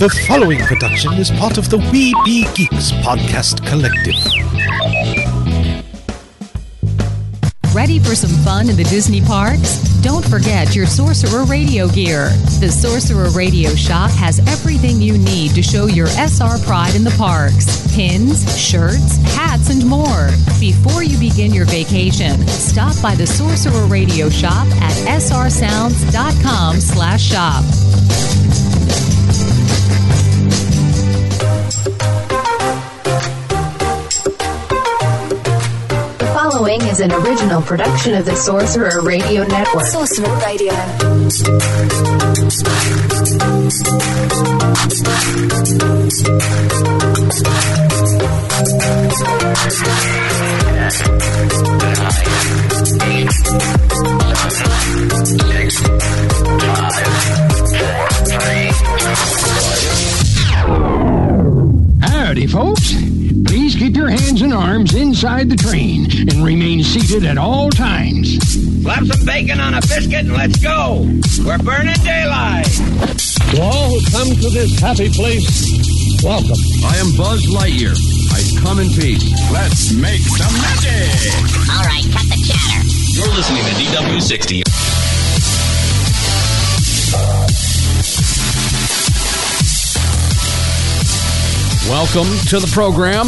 The following production is part of the We Be Geeks podcast collective. Ready for some fun in the Disney parks? Don't forget your Sorcerer Radio gear. The Sorcerer Radio shop has everything you need to show your SR pride in the parks. Pins, shirts, hats, and more. Before you begin your vacation, stop by the Sorcerer Radio shop at srsounds.com/shop. Following is an original production of the Sorcerer Radio Network. Sorcerer Radio. Howdy, folks. Please keep your hands and arms inside the train and remain seated at all times. Slap some bacon on a biscuit and let's go. We're burning daylight. To all who come to this happy place, welcome. I am Buzz Lightyear. I come in peace. Let's make some magic. All right, cut the chatter. You're listening to DW60. Welcome to the program.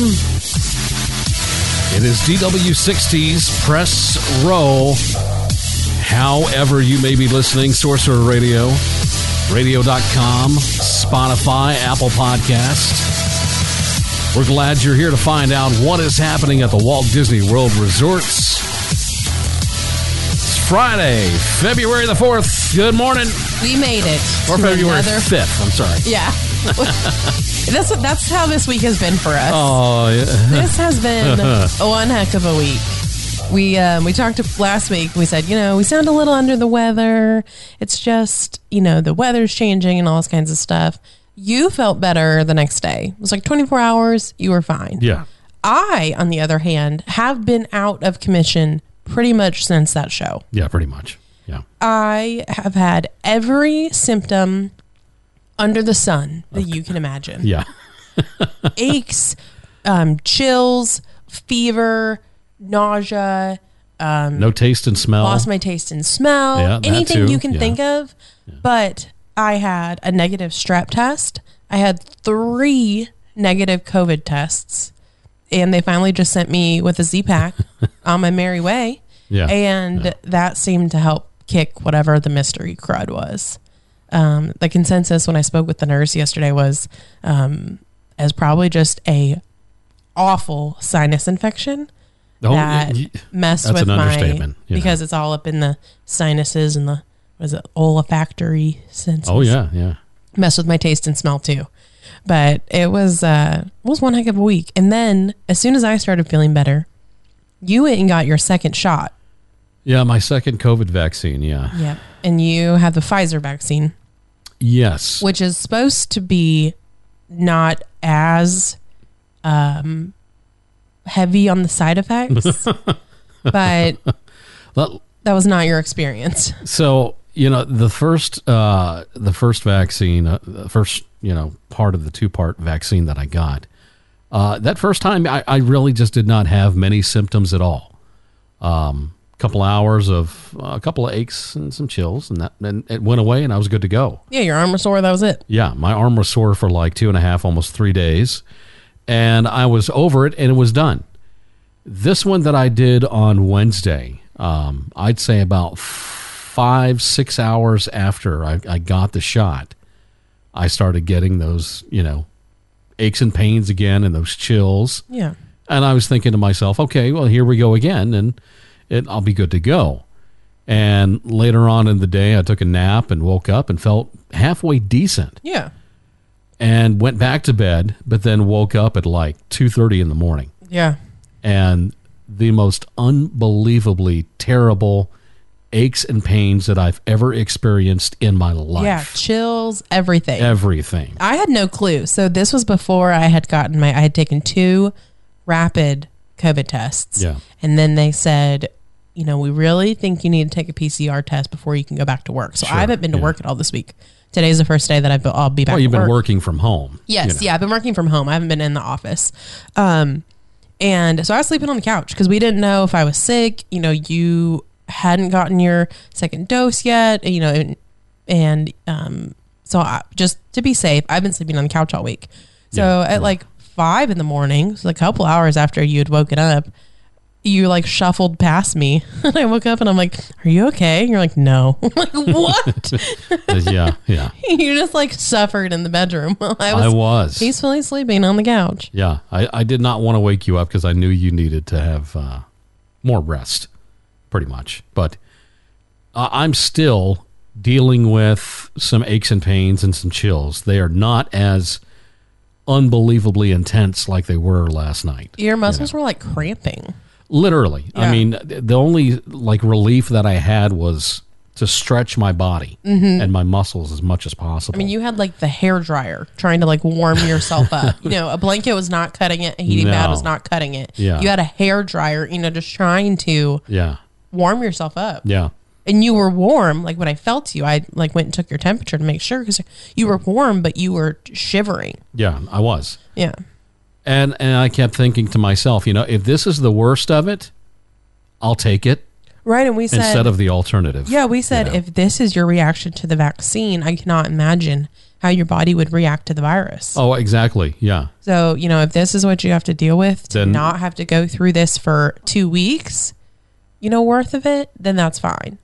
It is DW60's Press Row. However you may be listening, Sorcerer Radio, radio.com, Spotify, Apple Podcast. We're glad you're here to find out what is happening at the Walt Disney World Resorts. It's Friday, February the 4th. Good morning. We made it. Or February 5th, I'm sorry. Yeah. That's how this week has been for us. Oh, yeah. This has been one heck of a week. We talked last week. We said, we sound a little under the weather. It's just, the weather's changing and all this kinds of stuff. You felt better the next day. It was like 24 hours. You were fine. Yeah. I, on the other hand, have been out of commission pretty much since that show. Yeah, pretty much. Yeah. I have had every symptom under the sun that you can imagine. Yeah. Aches, chills, fever, nausea. No taste and smell. Lost my taste and smell. Yeah, anything you can think of. Yeah. But I had a negative strep test. I had 3 negative COVID tests. And they finally just sent me with a Z-Pack on my merry way. Yeah. And that seemed to help kick whatever the mystery crud was. The consensus when I spoke with the nurse yesterday was as probably just a awful sinus infection that messed with my, because it's all up in the sinuses and the olfactory senses. Oh yeah. Messed with my taste and smell too. But it was one heck of a week. And then as soon as I started feeling better, you went and got your second shot. Yeah, my second COVID vaccine, yeah. Yeah. And you have the Pfizer vaccine. Yes. Which is supposed to be not as heavy on the side effects. But that was not your experience. So, the first vaccine, the first, part of the 2-part vaccine that I got, that first time I really just did not have many symptoms at all. Couple hours of a couple of aches and some chills, and it went away, and I was good to go. Yeah, your arm was sore. That was it. Yeah, my arm was sore for like 2.5, almost 3 days, and I was over it, and it was done. This one that I did on Wednesday, I'd say about 5-6 hours after I got the shot, I started getting those, aches and pains again, and those chills. Yeah, and I was thinking to myself, okay, well, here we go again, and I'll be good to go. And later on in the day, I took a nap and woke up and felt halfway decent. Yeah. And went back to bed, but then woke up at like 2:30 in the morning. Yeah. And the most unbelievably terrible aches and pains that I've ever experienced in my life. Yeah, chills, everything. Everything. I had no clue. So this was before I had taken 2 rapid COVID tests. Yeah. And then they said, we really think you need to take a PCR test before you can go back to work. So I haven't been to work at all this week. today's the first day that I'll be back. Well, you've at been work. working from home. Yes, yeah, I've been working from home. I haven't been in the office. And so I was sleeping on the couch because we didn't know if I was sick. You hadn't gotten your second dose yet, so just to be safe, I've been sleeping on the couch all week. So at like 5 a.m, so a couple hours after you had woken up, you like shuffled past me. And I woke up and I'm like, "Are you okay?" And you're like, "No." I'm like, "What?" Yeah. You just like suffered in the bedroom while I was peacefully sleeping on the couch. Yeah, I did not want to wake you up because I knew you needed to have more rest, pretty much. But I'm still dealing with some aches and pains and some chills. They are not as unbelievably intense like they were last night. Your muscles were like cramping. Literally. Yeah. I mean, the only like relief that I had was to stretch my body and my muscles as much as possible. I mean, you had like the hair dryer trying to like warm yourself up. A blanket was not cutting it. A heating pad was not cutting it. Yeah. You had a hair dryer, just trying to warm yourself up. Yeah. And you were warm. Like when I felt you, I like went and took your temperature to make sure because you were warm, but you were shivering. Yeah, I was. Yeah. And I kept thinking to myself, if this is the worst of it, I'll take it. Right, and we said instead of the alternative. Yeah, we said if this is your reaction to the vaccine, I cannot imagine how your body would react to the virus. Oh, exactly. Yeah. So, if this is what you have to deal with to not have to go through this for 2 weeks, worth of it, then that's fine.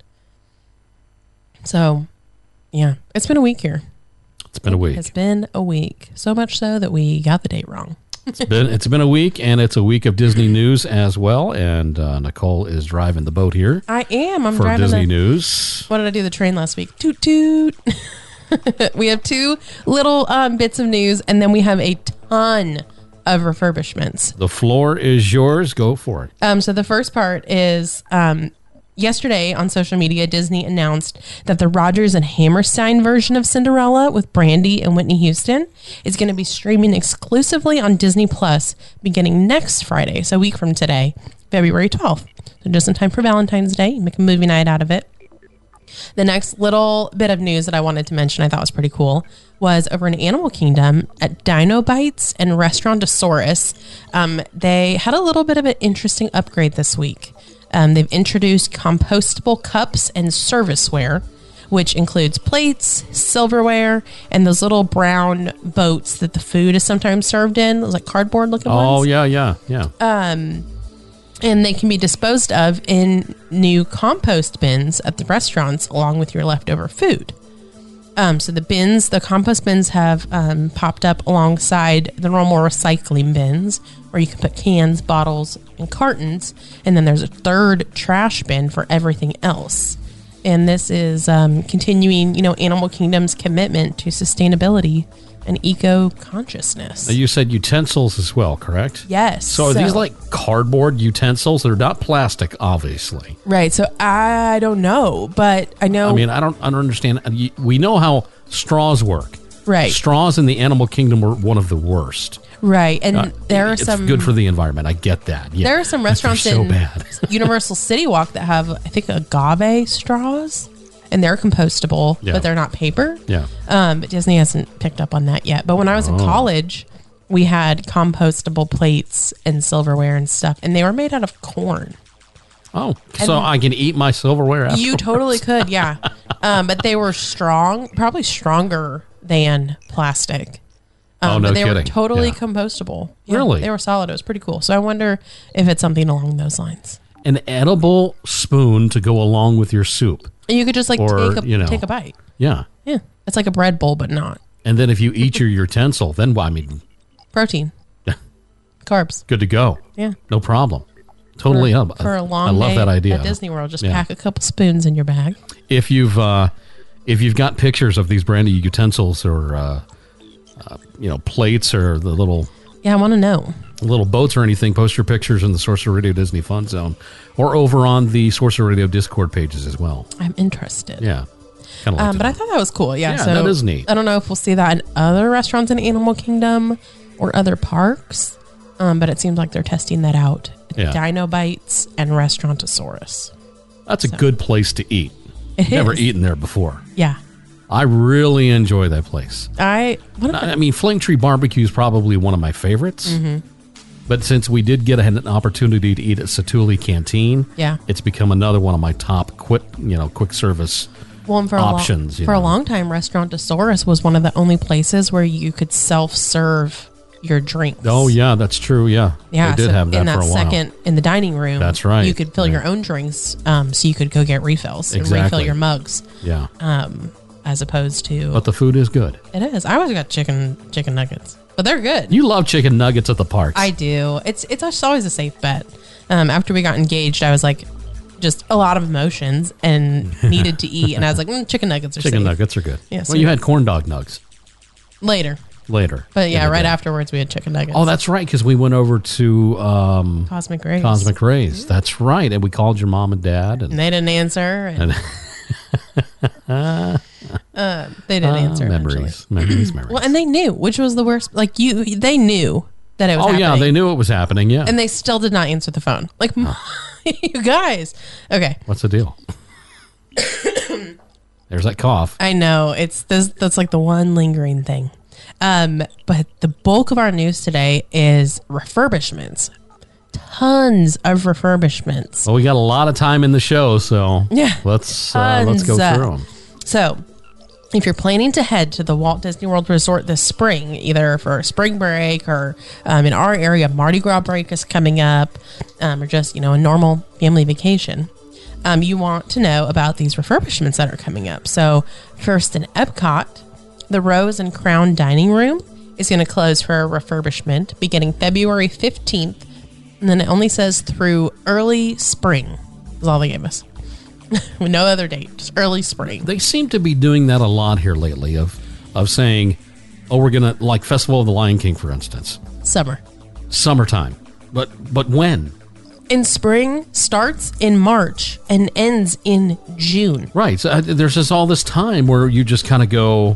So, yeah, it's been a week here. It's been a week. It's been a week. So much so that we got the date wrong. It's been a week, and it's a week of Disney news as well. And Nicole is driving the boat here. I am. I'm for driving Disney news. What did I do the train last week? Toot toot. We have 2 little bits of news, and then we have a ton of refurbishments. The floor is yours. Go for it. So the first part is yesterday on social media, Disney announced that the Rodgers and Hammerstein version of Cinderella with Brandy and Whitney Houston is going to be streaming exclusively on Disney Plus beginning next Friday, so a week from today, February 12th. So just in time for Valentine's Day, make a movie night out of it. The next little bit of news that I wanted to mention I thought was pretty cool was over in Animal Kingdom at Dino Bites and Restaurantosaurus. They had a little bit of an interesting upgrade this week. They've introduced compostable cups and serviceware, which includes plates, silverware, and those little brown boats that the food is sometimes served in, those like cardboard looking ones. Oh, yeah. And they can be disposed of in new compost bins at the restaurants along with your leftover food. So the compost bins have popped up alongside the normal recycling bins where you can put cans, bottles, and cartons. And then there's a third trash bin for everything else. And this is continuing, Animal Kingdom's commitment to sustainability and eco-consciousness. You said utensils as well, correct? Yes. So are these like cardboard utensils? They're not plastic, obviously. Right. So I don't know, but I know. I mean, I don't understand. We know how straws work. Right. Straws in the Animal Kingdom were one of the worst. Right. And there are it's some. Good for the environment. I get that. Yeah. There are some restaurants so in bad. Universal City Walk that have, I think, agave straws. And they're compostable, but they're not paper. Yeah. But Disney hasn't picked up on that yet. But when I was in college, we had compostable plates and silverware and stuff, and they were made out of corn. Oh, so I can eat my silverware afterwards? You totally could, yeah. But they were strong, probably stronger than plastic. No but they kidding. were totally compostable. Yeah, really? They were solid. It was pretty cool. So I wonder if it's something along those lines. An edible spoon to go along with your soup. And you could just like take a bite. Yeah. Yeah. It's like a bread bowl, but not. And then if you eat your utensil, then protein. Carbs. Good to go. Yeah. No problem. Totally up. For a long I love day that idea. at Disney World, just pack a couple spoons in your bag. If you've got pictures of these brandy utensils or plates or the little I want to know. Little boats or anything, post your pictures in the Sorcerer Radio Disney Fun Zone or over on the Sorcerer Radio Discord pages as well. I'm interested. Yeah. But I thought that was cool. Yeah, so that is neat. I don't know if we'll see that in other restaurants in Animal Kingdom or other parks, but it seems like they're testing that out. Dino Bites and Restaurantosaurus. That's a good place to eat. It Never is. eaten there before. Yeah. I really enjoy that place. I mean, Flame Tree Barbecue is probably one of my favorites. Mm-hmm. But since we did get an opportunity to eat at Satuli Canteen, it's become another one of my top quick service options. For a long time, Restaurantosaurus was one of the only places where you could self-serve your drinks. Oh yeah, that's true. Yeah, yeah. They did have that for a while. In the dining room, that's right. You could fill your own drinks, so you could go get refills and refill your mugs. Yeah. As opposed to, but the food is good. It is. I always got chicken nuggets, but they're good. You love chicken nuggets at the parks. I do. It's always a safe bet. After we got engaged, I was like, just a lot of emotions and needed to eat, and I was like, chicken nuggets are chicken safe. nuggets are good. Yeah, well, you had corn dog nugs later. But yeah, right afterwards we had chicken nuggets. Oh, that's right, because we went over to Cosmic Rays. Cosmic Rays. That's right, and we called your mom and dad, and they didn't answer. They didn't answer. Memories. Well, and they knew, which was the worst. Like they knew that it was happening. Oh yeah, they knew it was happening. Yeah, and they still did not answer the phone. Like, you guys. Okay, what's the deal? There's that cough. I know it's this. That's like the one lingering thing. But the bulk of our news today is refurbishments. Tons of refurbishments. Well, we got a lot of time in the show, so yeah, let's go through them. So, if you're planning to head to the Walt Disney World Resort this spring, either for spring break or in our area, Mardi Gras break is coming up, or just a normal family vacation, you want to know about these refurbishments that are coming up. So, first in Epcot, the Rose and Crown Dining Room is going to close for a refurbishment beginning February 15th. And then it only says through early spring is all they gave us. With no other date, just early spring. They seem to be doing that a lot here lately of saying, we're going to, like Festival of the Lion King, for instance. Summertime. But when? In spring, starts in March and ends in June. Right. So there's just all this time where you just kind of go,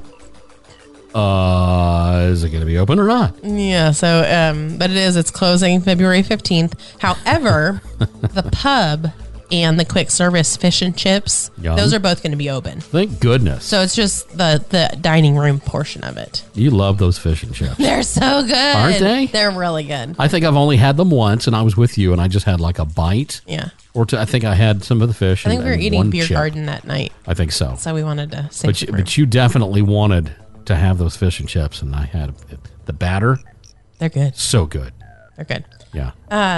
is it going to be open or not? Yeah, so, but it's closing February 15th. However, the pub and the quick service fish and chips, those are both going to be open. Thank goodness. So it's just the dining room portion of it. You love those fish and chips. They're so good. Aren't they? They're really good. I think I've only had them once, and I was with you, and I just had like a bite. Yeah. Or I think I had some of the fish. I think we were eating Beer Garden that night. I think so. So we wanted to save But you definitely wanted to have those fish and chips, and I had the batter. They're good. So good. They're good. Yeah.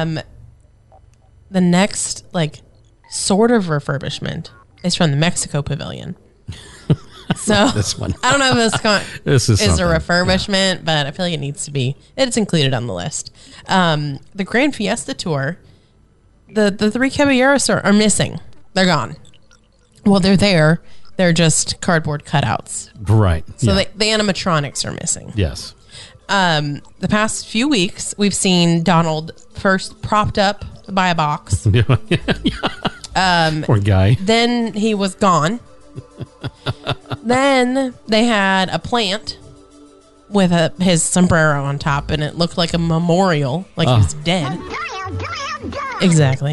The next sort of refurbishment is from the Mexico Pavilion. So this one, I don't know if this is a refurbishment, but I feel like it needs to be. It's included on the list. The Grand Fiesta Tour, the three Caballeros are missing. They're gone. Well, they're there. They're just cardboard cutouts. Right. So the animatronics are missing. Yes. The past few weeks, we've seen Donald first propped up by a box. Poor guy. Then he was gone. Then they had a plant with his sombrero on top, and it looked like a memorial, like he was dead. Exactly.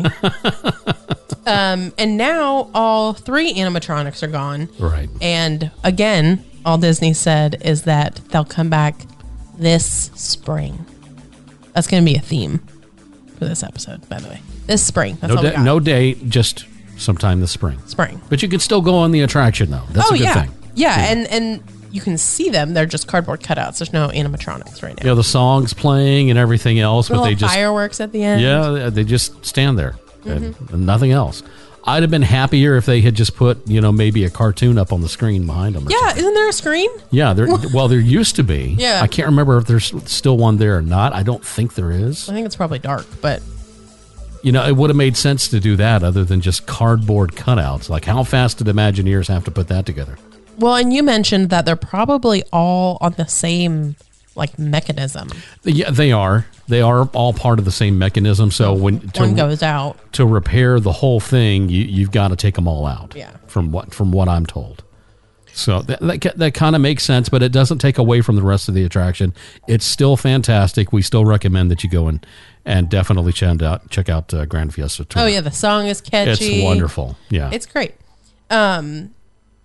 And now all three animatronics are gone. Right. And again, all Disney said is that they'll come back this spring. That's going to be a theme for this episode, by the way. This spring. That's all we got. No date, just sometime this spring. Spring. But you can still go on the attraction, though. That's a good thing. Yeah, and you can see them. They're just cardboard cutouts. There's no animatronics right now. Yeah, the song's playing and everything else, but they just fireworks at the end. Yeah, they just stand there and nothing else. I'd have been happier if they had just put, maybe a cartoon up on the screen behind them. Yeah, isn't there a screen? Yeah, there used to be. Yeah. I can't remember if there's still one there or not. I don't think there is. I think it's probably dark, but it would have made sense to do that other than just cardboard cutouts. Like, how fast did Imagineers have to put that together? Well, and you mentioned that they're probably all on the same mechanism. Yeah, they are. They are all part of the same mechanism. So when one goes out to repair the whole thing, you've got to take them all out. Yeah. From what I'm told. So that kind of makes sense, but it doesn't take away from the rest of the attraction. It's still fantastic. We still recommend that you go and definitely check out Grand Fiesta Tour. Oh yeah, the song is catchy. It's wonderful. Yeah, it's great.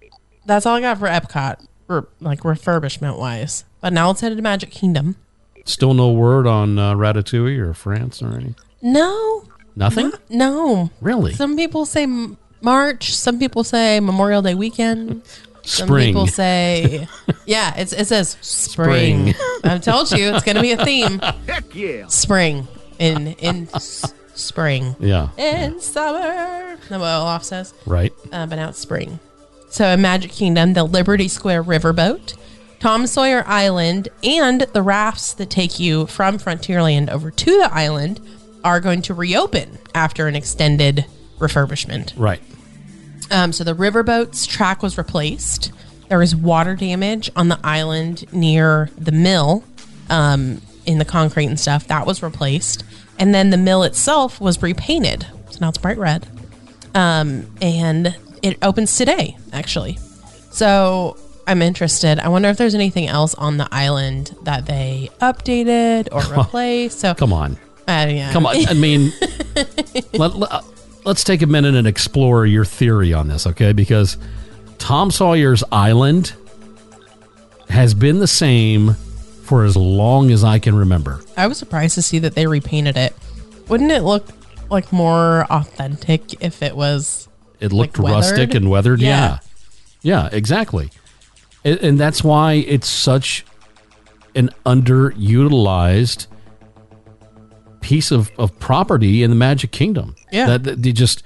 That's all I got for Epcot, like refurbishment wise. But now let's head to Magic Kingdom. Still no word on Ratatouille or France or anything? No. Nothing? No. Really? Some people say March. Some people say Memorial Day weekend. Spring. Some people say, yeah, it says spring. I've told you it's going to be a theme. Heck yeah. Spring. In spring. Yeah. In summer. That's what Olaf says. Right. But now it's spring. So in Magic Kingdom, the Liberty Square Riverboat, Tom Sawyer Island, and the rafts that take you from Frontierland over to the island are going to reopen after an extended refurbishment. Right. So the riverboat's track was replaced. There was water damage on the island near the mill in the concrete and stuff. That was replaced. And then the mill itself was repainted. So now it's bright red. And it opens today, actually. So I'm interested. I wonder if there's anything else on the island that they updated or replaced. So come on. Yeah. Come on. I mean, let's take a minute and explore your theory on this, okay? Because Tom Sawyer's Island has been the same for as long as I can remember. I was surprised to see that they repainted it. Wouldn't it look like more authentic if it was? It looked like rustic and weathered. Yeah, exactly. And that's why it's such an underutilized piece of property in the Magic Kingdom. Yeah. That they just...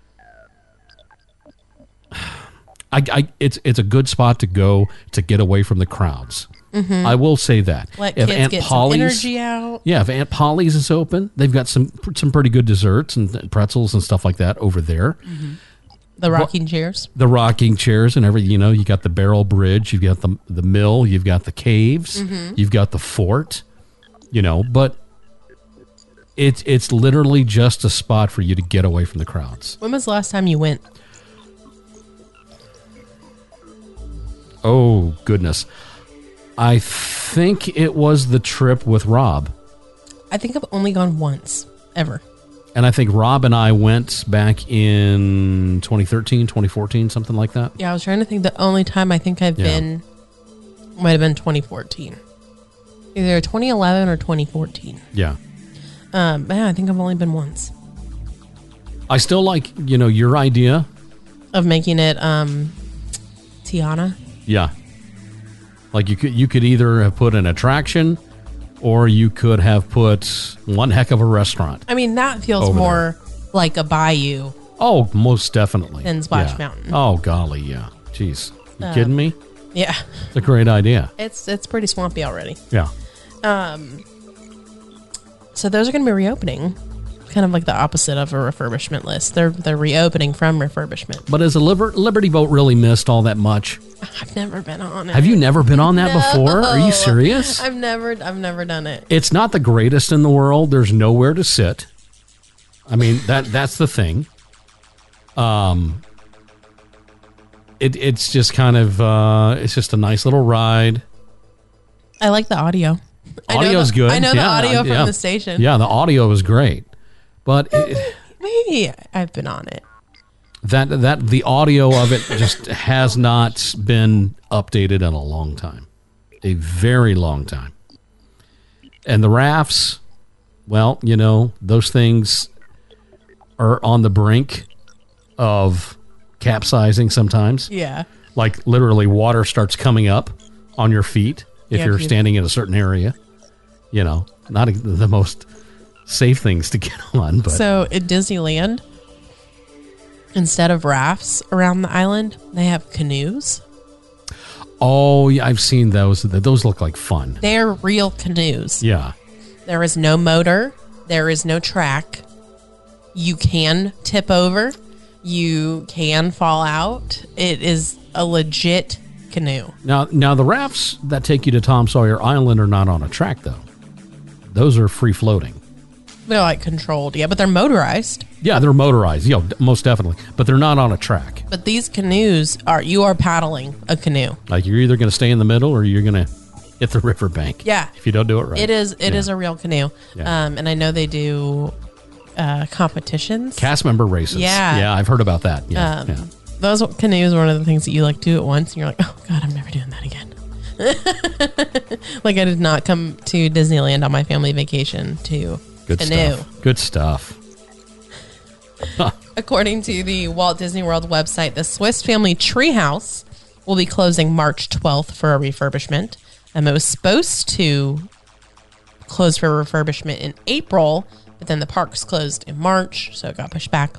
it's a good spot to go to get away from the crowds. Mm-hmm. I will say that. Let kids get some energy out. Yeah, if Aunt Polly's is open, they've got some pretty good desserts and pretzels and stuff like that over there. Mm-hmm. The rocking chairs. The rocking chairs and everything. You know, you got the Barrel Bridge, you've got the mill, you've got the caves, you've got the fort, you know, but it's literally just a spot for you to get away from the crowds. When was the last time you went? Oh, goodness. I think it was the trip with Rob. I think I've only gone once, ever. And I think Rob and I went back in 2013, 2014, something like that. Yeah, I was trying to think. The only time I think I've been might have been 2014. Either 2011 or 2014. Yeah. But yeah, I think I've only been once. I still like, you know, your idea. Of making it Tiana. Yeah. Like you could either have put an attraction or you could have put one heck of a restaurant. I mean, that feels more like a bayou. Oh, most definitely. Than Splash Mountain. Oh, golly, yeah. Jeez. You kidding me? Yeah. It's a great idea. It's pretty swampy already. Yeah. So those are going to be reopening. Kind of like the opposite of a refurbishment list. They're reopening from refurbishment. But has a Liberty Boat really missed all that much? I've never been on it. Have you never been on that before? Are you serious? I've never done it. It's not the greatest in the world. There's nowhere to sit. I mean, that's the thing. It's just kind of it's just a nice little ride. I like the audio. Audio's good. I know the audio from the station. Yeah, the audio is great. But maybe I've been on it. That the audio of it just has not been updated in a long time. A very long time. And the rafts, well, you know, those things are on the brink of capsizing sometimes. Yeah. Like literally water starts coming up on your feet if you're standing in a certain area. You know, not the most safe things to get on. But so at Disneyland, instead of rafts around the island, they have canoes. Oh, yeah, I've seen those. Those look like fun. They're real canoes. Yeah. There is no motor. There is no track. You can tip over. You can fall out. It is a legit canoe. Now the rafts that take you to Tom Sawyer Island are not on a track, though. Those are free floating. They're like controlled, yeah, but they're motorized. Yeah, they're motorized, most definitely. But they're not on a track. But these canoes you are paddling a canoe. Like you're either going to stay in the middle or you're going to hit the riverbank. Yeah. If you don't do it right. It is a real canoe. Yeah. And I know they do competitions. Cast member races. Yeah. Yeah, I've heard about that. Yeah. Those canoes are one of the things that you like do at once, and you're like, oh God, I'm never doing that again. Like I did not come to Disneyland on my family vacation to canoe. Good stuff. According to the Walt Disney World website, the Swiss Family Treehouse will be closing March 12th for a refurbishment. It was supposed to close for refurbishment in April, but then the parks closed in March, so it got pushed back.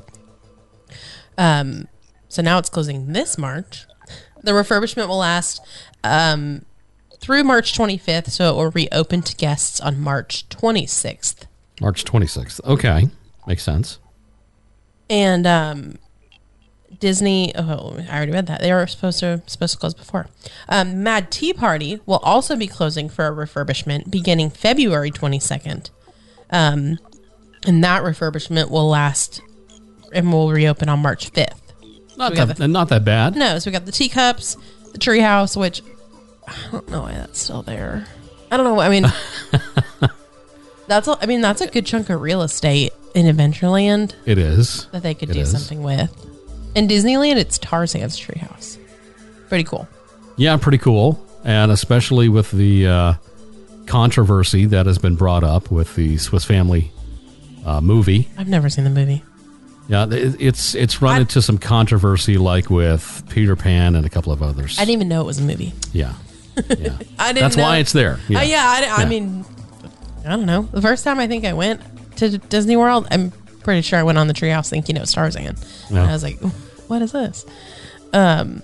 So now it's closing this March. The refurbishment will last through March 25th, so it will reopen to guests on March 26th. March 26th. Okay. Makes sense. And Disney, I already read that. They were supposed to close before. Mad Tea Party will also be closing for a refurbishment beginning February 22nd. And that refurbishment will last and will reopen on March 5th. Not that bad. No, so we got the teacups, the treehouse, which I don't know why that's still there. I don't know. I mean, that's a good chunk of real estate in Adventureland. It is. That they could do something with. In Disneyland, it's Tarzan's treehouse. Pretty cool. Yeah, pretty cool. And especially with the controversy that has been brought up with the Swiss Family movie. I've never seen the movie. Yeah, it's run into some controversy, like with Peter Pan and a couple of others. I didn't even know it was a movie. Yeah. That's why it's there. Yeah. I mean, I don't know. The first time I think I went to Disney World, I'm pretty sure I went on the treehouse thinking it was Tarzan. Yeah. And I was like, what is this? And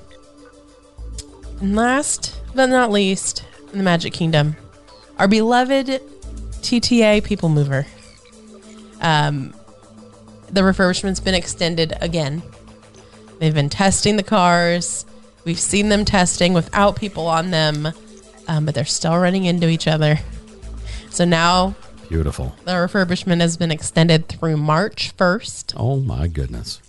last but not least, in the Magic Kingdom, our beloved TTA People Mover. The refurbishment's been extended again. They've been testing the cars. We've seen them testing without people on them, but they're still running into each other. So now, beautiful. The refurbishment has been extended through March 1st. Oh my goodness.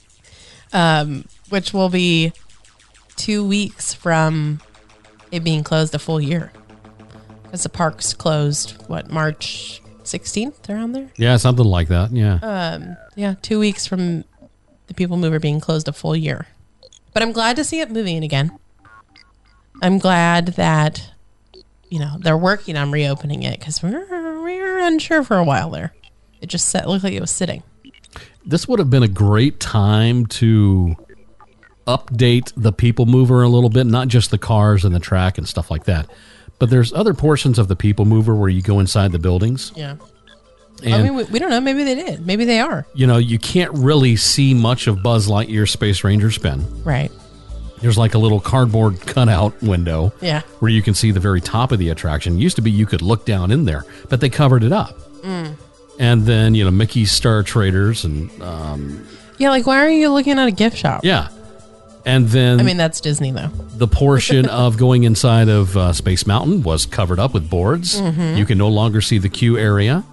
Which will be 2 weeks from it being closed a full year. Because the park's closed, March 16th, around there? Yeah, something like that, yeah. 2 weeks from the People Mover being closed a full year. But I'm glad to see it moving again. I'm glad that, they're working on reopening it, because we were unsure for a while there. It just looked like it was sitting. This would have been a great time to update the People Mover a little bit, not just the cars and the track and stuff like that. But there's other portions of the People Mover where you go inside the buildings. Yeah. And we don't know. Maybe they did. Maybe they are. You can't really see much of Buzz Lightyear's Space Ranger spin. Right. There's like a little cardboard cutout window. Yeah. Where you can see the very top of the attraction. It used to be you could look down in there, but they covered it up. And then, Mickey's Star Traders and... yeah, like why are you looking at a gift shop? Yeah. And then... that's Disney, though. The portion of going inside of Space Mountain was covered up with boards. Mm-hmm. You can no longer see the queue area.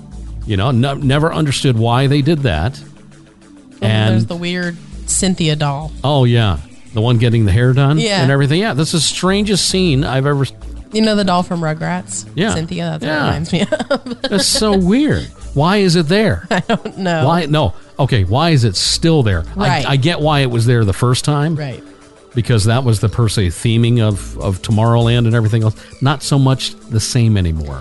Never understood why they did that. And there's the weird Cynthia doll. Oh, yeah. The one getting the hair done and everything. Yeah, this is the strangest scene I've ever... the doll from Rugrats? Yeah. Cynthia, that's what it reminds me of. That's so weird. Why is it there? I don't know. Why? No. Okay, why is it still there? Right. I get why it was there the first time. Right. Because that was the per se theming of Tomorrowland and everything else. Not so much the same anymore.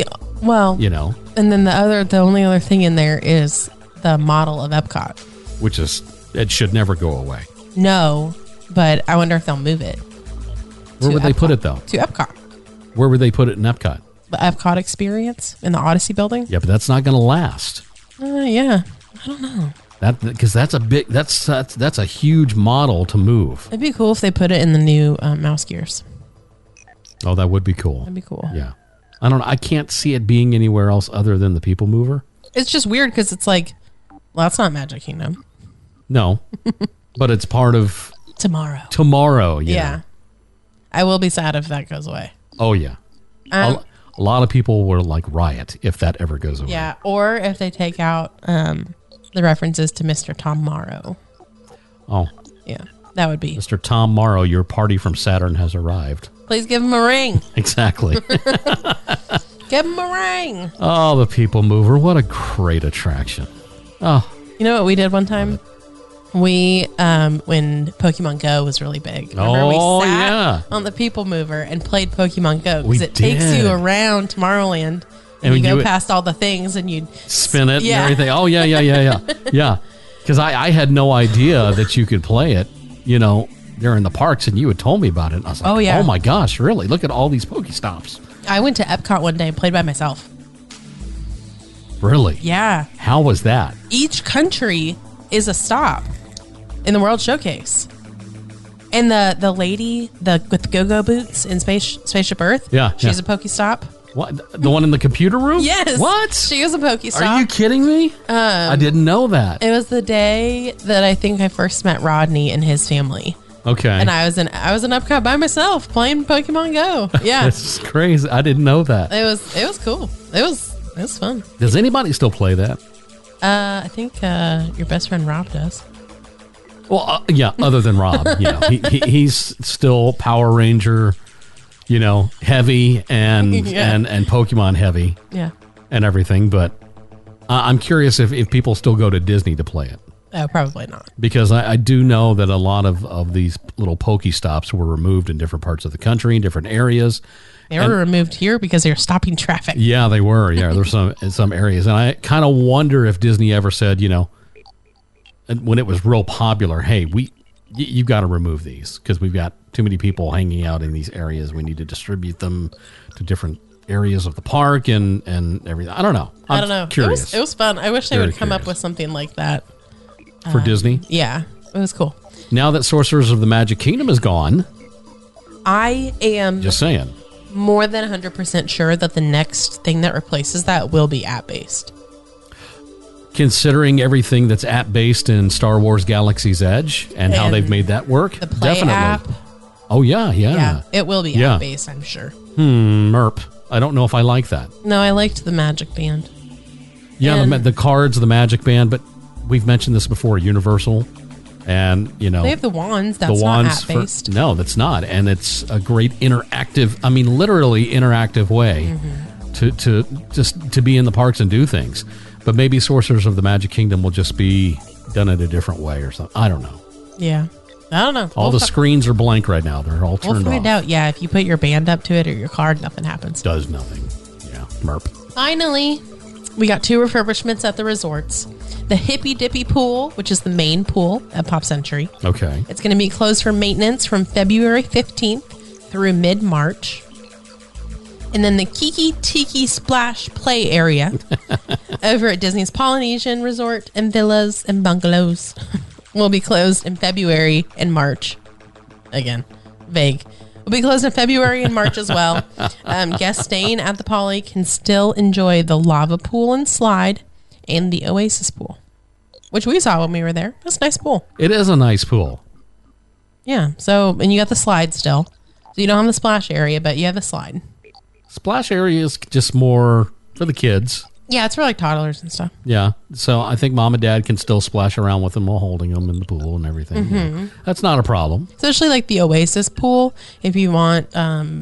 And then the only other thing in there is the model of Epcot. Which it should never go away. No, but I wonder if they'll move it. Where would they put it, though? To Epcot. Where would they put it in Epcot? The Epcot experience in the Odyssey building? Yeah, but that's not going to last. Yeah. I don't know. Because that's a huge model to move. It'd be cool if they put it in the new Mouse Gears. Oh, that would be cool. That'd be cool. Yeah. I don't know. I can't see it being anywhere else other than the People Mover. It's just weird because it's like, well, that's not Magic Kingdom. No. But it's part of... Tomorrow. Yeah. I will be sad if that goes away. Oh, yeah. A lot of people will riot if that ever goes away. Yeah, or if they take out the references to Mr. Tom Morrow. Oh. Yeah, that would be. Mr. Tom Morrow, your party from Saturn has arrived. Please give him a ring. Exactly. Give him a ring. Oh, the People Mover. What a great attraction. Oh. You know what we did one time? We, when Pokemon Go was really big. Remember we sat on the People Mover and played Pokemon Go because it takes you around Tomorrowland and you go past all the things and you'd spin it and everything. Oh, yeah. Yeah. Because I had no idea that you could play it, there in the parks, and you had told me about it. And I was like, oh my gosh, really? Look at all these Pokestops. I went to Epcot one day and played by myself. Really? Yeah. How was that? Each country is a stop in the World Showcase. And the lady with the go-go boots in Spaceship Earth, she's a Pokestop. What? The one in the computer room? Yes. What? She was a Pokestop. Are you kidding me? I didn't know that. It was the day that I think I first met Rodney and his family. Okay. And I was in Epcot by myself playing Pokemon Go. Yeah. It's crazy. I didn't know that. It was cool. It was fun. Does anybody still play that? I think your best friend Rob does. Well, other than Rob, he's still Power Ranger, heavy and Pokemon heavy, and everything. But I'm curious if people still go to Disney to play it. Oh, probably not. Because I do know that a lot of these little Pokestops were removed in different parts of the country, in different areas. They were removed here because they were stopping traffic. Yeah, they were. Yeah, there's some areas, and I kind of wonder if Disney ever said, when it was real popular, hey, you've got to remove these because we've got too many people hanging out in these areas. We need to distribute them to different areas of the park and everything. I don't know. I don't know. Curious. It was fun. I wish they would come up with something like that for Disney. Yeah, it was cool. Now that Sorcerers of the Magic Kingdom is gone, I am just saying more than 100% sure that the next thing that replaces that will be app-based. Considering everything that's app-based in Star Wars Galaxy's Edge and how they've made that work, the Play app. Oh, yeah. It will be app-based, I'm sure. Merp. I don't know if I like that. No, I liked the Magic Band. Yeah, the cards, the Magic Band, but we've mentioned this before, Universal, and, They have the wands. That's not app-based. No, that's not. And it's a great interactive, literally interactive way to be in the parks and do things. But maybe Sorcerers of the Magic Kingdom will just be done in a different way or something. I don't know. Yeah. I don't know. All the screens are blank right now. They're all turned off. We'll find out. Yeah, if you put your band up to it or your card, nothing happens. Does nothing. Yeah. Merp. Finally, we got 2 refurbishments at the resorts. The Hippy Dippy Pool, which is the main pool at Pop Century. Okay. It's going to be closed for maintenance from February 15th through mid-March. And then the Kiki Tiki Splash Play Area over at Disney's Polynesian Resort and Villas and Bungalows will be closed in February and March. Again, vague. Will be closed in February and March as well. Guests staying at the Poly can still enjoy the lava pool and slide and the Oasis pool, which we saw when we were there. That's a nice pool. It is a nice pool. Yeah. So, and you got the slide still. So you don't have the splash area, but you have the slide. Splash area is just more for the kids. Yeah, it's for like toddlers and stuff. Yeah. So I think mom and dad can still splash around with them while holding them in the pool and everything. Mm-hmm. Yeah. That's not a problem. Especially like the Oasis pool. If you want,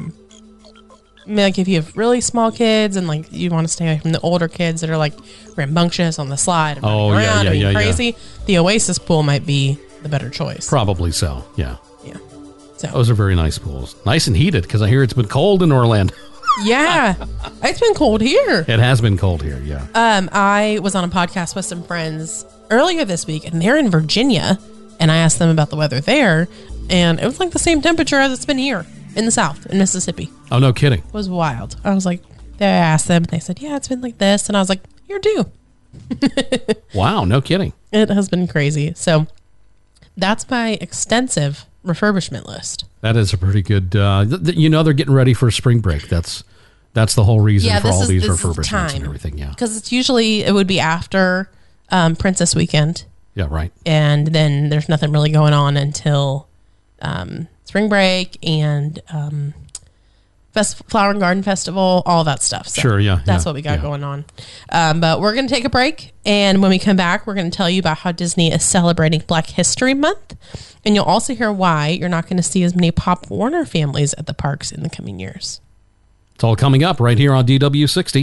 like if you have really small kids and like you want to stay away from the older kids that are like rambunctious on the slide and running around crazy, the Oasis pool might be the better choice. Probably so. Yeah. Yeah. So those are very nice pools. Nice and heated because I hear it's been cold in Orlando. Yeah, it's been cold here. It has been cold here, yeah. I was on a podcast with some friends earlier this week, and they're in Virginia, and I asked them about the weather there, and it was like the same temperature as it's been here in the South, in Mississippi. Oh, no kidding. It was wild. I was like, I asked them, and they said, yeah, it's been like this, and I was like, you're due. Wow, no kidding. It has been crazy. So that's my extensive refurbishment list. That is a pretty good, they're getting ready for spring break. That's the whole reason for all these refurbishments and everything. Yeah. Because it would be after Princess Weekend. Yeah, right. And then there's nothing really going on until spring break and Flower and Garden Festival, all that stuff. So sure, yeah. That's what we got going on. But we're going to take a break. And when we come back, we're going to tell you about how Disney is celebrating Black History Month. And you'll also hear why you're not going to see as many Pop Warner families at the parks in the coming years. It's all coming up right here on DW60.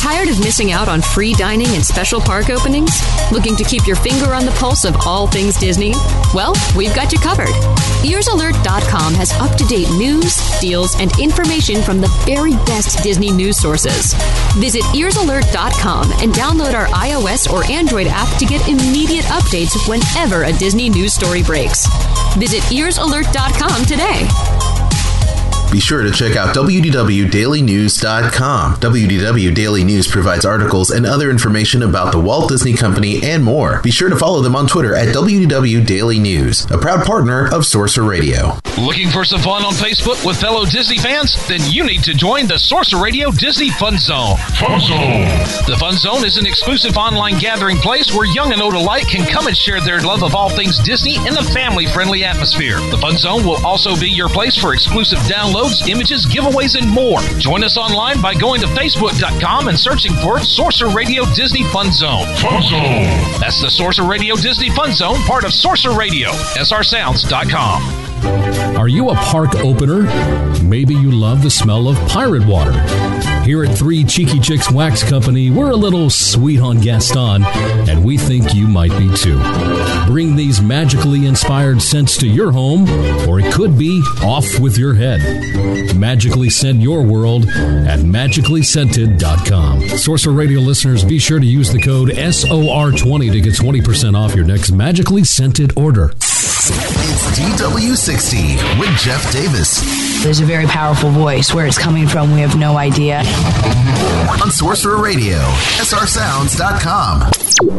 Tired of missing out on free dining and special park openings? Looking to keep your finger on the pulse of all things Disney? Well, we've got you covered. EarsAlert.com has up-to-date news, deals, and information from the very best Disney news sources. Visit EarsAlert.com and download our iOS or Android app to get immediate updates whenever a Disney news story breaks. Visit EarsAlert.com today. Be sure to check out wdwdailynews.com. WDW Daily News provides articles and other information about the Walt Disney Company and more. Be sure to follow them on Twitter at WDW Daily News, a proud partner of Sorcerer Radio. Looking for some fun on Facebook with fellow Disney fans? Then you need to join the Sorcerer Radio Disney Fun Zone. Fun Zone. The Fun Zone is an exclusive online gathering place where young and old alike can come and share their love of all things Disney in a family-friendly atmosphere. The Fun Zone will also be your place for exclusive downloads, images, giveaways, and more. Join us online by going to Facebook.com and searching for Sorcerer Radio Disney Fun Zone. Fun Zone. That's the Sorcerer Radio Disney Fun Zone, part of Sorcerer Radio, srsounds.com. Are you a park opener? Maybe you love the smell of pirate water. Here at Three Cheeky Chicks Wax Company, we're a little sweet on Gaston, and we think you might be too. Bring these magically inspired scents to your home, or it could be off with your head. Magically scent your world at magicallyscented.com. Sorcerer Radio listeners, be sure to use the code SOR20 to get 20% off your next magically scented order. It's DW60 with Jeff Davis. There's a very powerful voice. Where it's coming from, we have no idea. On Sorcerer Radio, srsounds.com.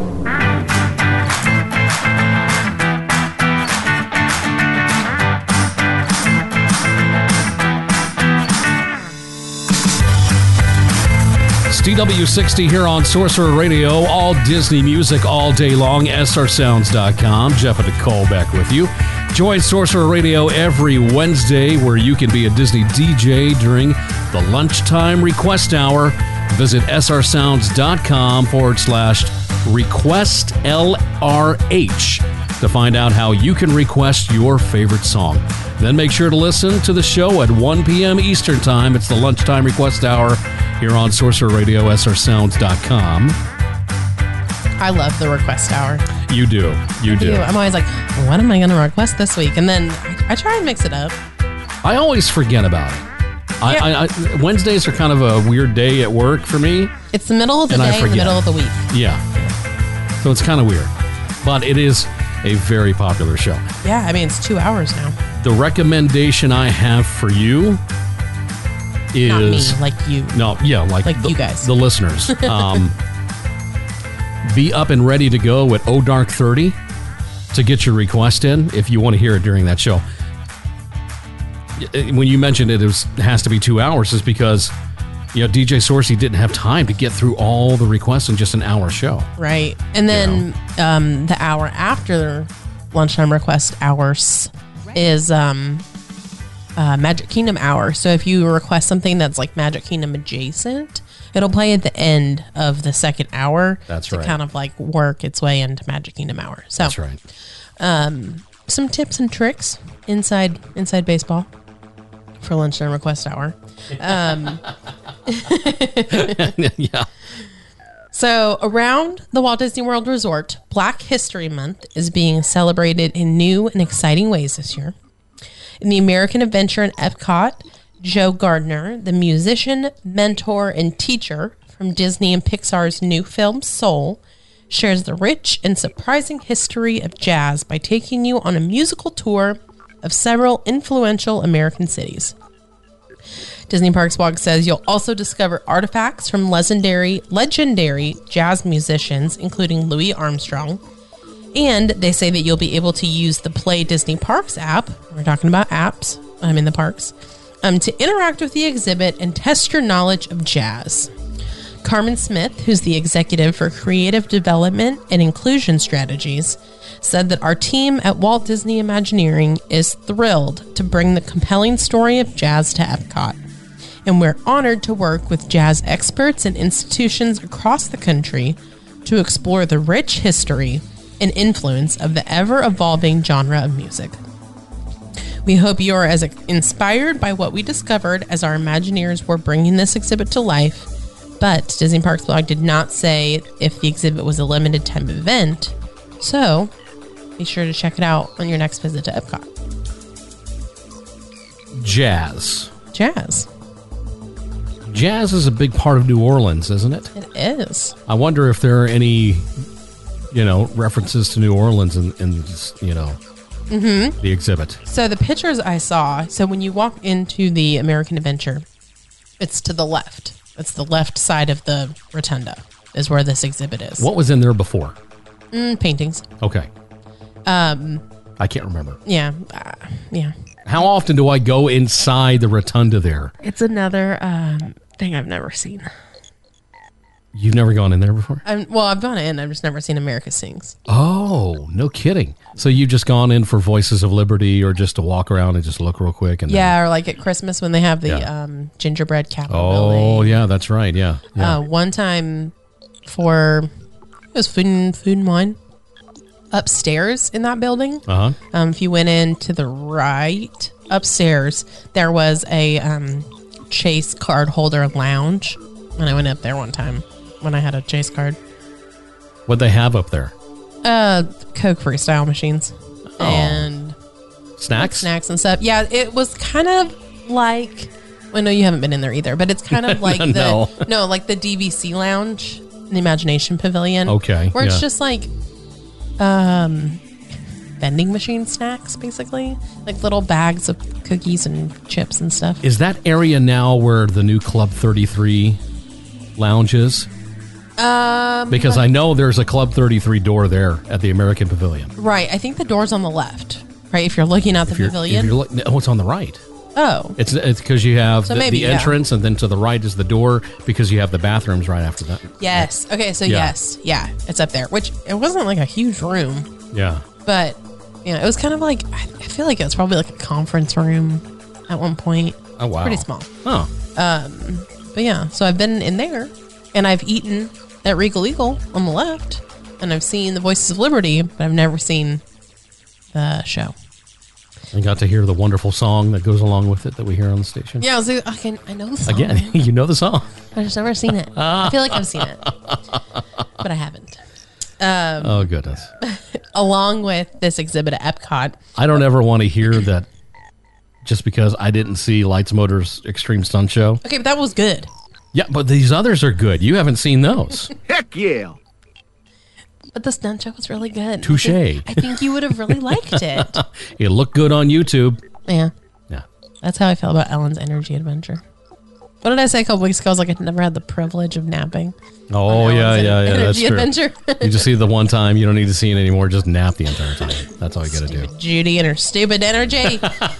It's DW60 here on Sorcerer Radio. All Disney music all day long. srsounds.com. Jeff and Nicole back with you. Join Sorcerer Radio every Wednesday where you can be a Disney DJ during the lunchtime request hour. Visit srsounds.com/request LRH to find out how you can request your favorite song. Then make sure to listen to the show at 1 p.m. Eastern Time. It's the lunchtime request hour here on Sorcerer Radio, srsounds.com. I love the request hour. You do. You do. I'm always like, what am I going to request this week? And then I try and mix it up. I always forget about it. I Wednesdays are kind of a weird day at work for me. It's the middle of the day and the middle of the week. Yeah. So it's kind of weird. But it is a very popular show. Yeah, I mean, it's 2 hours now. The recommendation I have for you is... Not me, like you. No, yeah, like you guys. The listeners. Be up and ready to go at Dark 30 to get your request in if you want to hear it during that show. When you mentioned it has to be 2 hours, is because DJ Sorcy didn't have time to get through all the requests in just an hour show. Right. And then the hour after the lunchtime request hours is Magic Kingdom hour. So if you request something that's like Magic Kingdom adjacent, it'll play at the end of the second hour. That's right. To kind of like work its way into Magic Kingdom hour. So that's right. Some tips and tricks inside baseball for lunchtime request hour. Yeah. So around the Walt Disney World Resort, Black History Month is being celebrated in new and exciting ways this year. In the American Adventure in Epcot, Joe Gardner, the musician, mentor, and teacher from Disney and Pixar's new film Soul, shares the rich and surprising history of jazz by taking you on a musical tour of several influential American cities. Disney Parks blog says you'll also discover artifacts from legendary jazz musicians, including Louis Armstrong. And they say that you'll be able to use the Play Disney Parks app. We're talking about apps. I'm in the parks. To interact with the exhibit and test your knowledge of jazz. Carmen Smith, who's the executive for creative development and inclusion strategies, said that our team at Walt Disney Imagineering is thrilled to bring the compelling story of jazz to Epcot. And we're honored to work with jazz experts and institutions across the country to explore the rich history and influence of the ever-evolving genre of music. We hope you are as inspired by what we discovered as our Imagineers were bringing this exhibit to life But Disney Parks blog did not say if the exhibit was a limited time event. So be sure to check it out on your next visit to Epcot. Jazz. Jazz is a big part of New Orleans, isn't it? It is. I wonder if there are any, references to New Orleans in the exhibit. So the pictures I saw, so when you walk into the American Adventure, it's to the left. It's the left side of the rotunda is where this exhibit is. What was in there before? Paintings. Okay. I can't remember. Yeah. How often do I go inside the rotunda there? It's another thing I've never seen. You've never gone in there before? I've gone in. I've just never seen America Sings. Oh, no kidding. So you've just gone in for Voices of Liberty or just to walk around and just look real quick? And or like at Christmas when they have the gingerbread Capitol building. Oh, yeah, that's right. Yeah. One time it was food and wine upstairs in that building. If you went in to the right upstairs, there was a Chase card holder lounge. And I went up there one time when I had a Chase card. What'd they have up there? Coke Freestyle machines and snacks and stuff. Yeah, it was kind of like. I know you haven't been in there either, but it's kind of like like the DVC lounge, the Imagination Pavilion. Okay, where it's just like vending machine snacks, basically, like little bags of cookies and chips and stuff. Is that area now where the new Club 33 lounge is? Because I know there's a Club 33 door there at the American Pavilion. Right. I think the door's on the left, right? If you're looking at the pavilion. It's on the right. Oh. It's because you have the entrance and then to the right is the door because you have the bathrooms right after that. Yes. Okay, so yes. Yeah, it's up there, which it wasn't like a huge room. Yeah. But, it was kind of like, I feel like it was probably like a conference room at one point. Oh, wow. Pretty small. Oh. But yeah, so I've been in there and I've eaten at Regal Eagle on the left and I've seen the Voices of Liberty, but I've never seen the show. I got to hear the wonderful song that goes along with it that we hear on the station. Yeah, I was like, I know the song. Again, you know the song. I've just never seen it. I feel like I've seen it, but I haven't. Oh, goodness. Along with this exhibit at Epcot. I don't ever want to hear that just because I didn't see Lights Motors Extreme Stunt Show. Okay, but that was good. Yeah, but these others are good. You haven't seen those. Heck yeah. But the stunt show was really good. Touche. I think you would have really liked it. It looked good on YouTube. Yeah. Yeah. That's how I feel about Ellen's Energy Adventure. What did I say a couple weeks ago? I was like, I'd never had the privilege of napping. Oh, yeah, that's true. Adventure. You just see the one time. You don't need to see it anymore. Just nap the entire time. That's all you got to do. Judy and her stupid energy.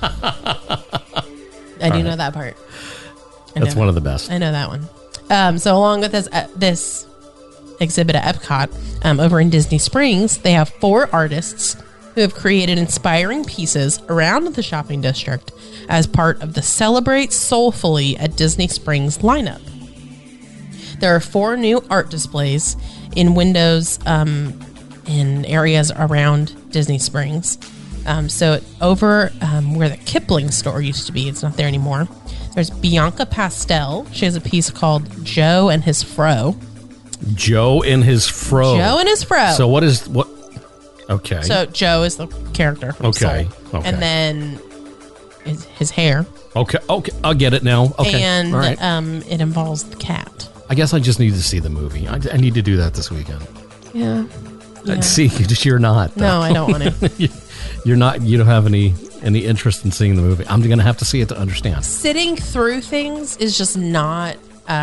I do know that part. That's one of the best. I know that one. So along with this exhibit at Epcot, over in Disney Springs, they have 4 artists who have created inspiring pieces around the shopping district as part of the Celebrate Soulfully at Disney Springs lineup. There are 4 new art displays in windows in areas around Disney Springs. So over where the Kipling store used to be, it's not there anymore. There's Bianca Pastel. She has a piece called Joe and His Fro. Joe and His Fro. Joe and His Fro. So what? Okay. So Joe is the character. Okay. And then his hair. Okay. I'll get it now. Okay. And all right. It involves the cat. I guess I just need to see the movie. I need to do that this weekend. Yeah. See, you're not. Though. No, I don't want to. You're not. You don't have any interest in seeing the movie. I'm going to have to see it to understand. Sitting through things is just not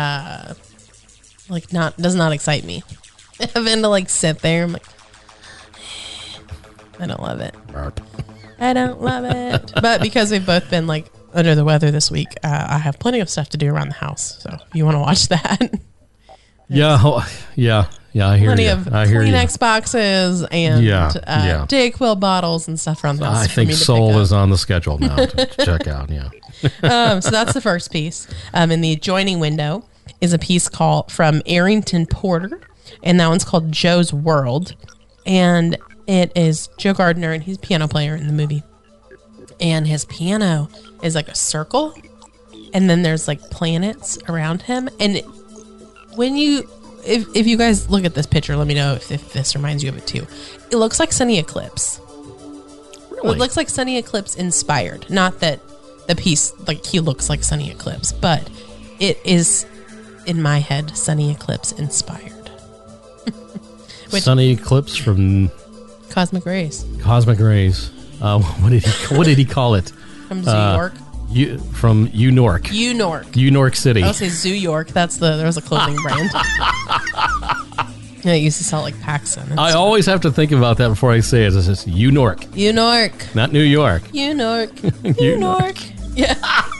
does not excite me. Having to sit there, I'm like, I don't love it. I don't love it. But because we've both been under the weather this week, I have plenty of stuff to do around the house. So if you want to watch that. Yeah. I hear plenty you. of Kleenex boxes and Dayquil bottles and stuff around the house. I think Soul is on the schedule now to check out. Yeah. So that's the first piece. In the adjoining window is a piece called from Arrington Porter, and that one's called Joe's World, and it is Joe Gardner, and he's a piano player in the movie, and his piano is like a circle, and then there's planets around him, and when if you guys look at this picture, let me know if this reminds you of it too. It looks like Sunny Eclipse. Really? It looks like Sunny Eclipse inspired. Not that the piece, like, he looks like Sunny Eclipse, but it is, in my head, Sunny Eclipse inspired. Sunny Eclipse from Cosmic Rays. Cosmic Rays. What did he call it? From Zoo York. From Unork. Unork City. I would say Zoo York. There was a clothing brand. Yeah, it used to sell like Paxson. I always have to think about that before I say it. It's just Unork. Unork. Not New York. Unork. Unork. Yeah.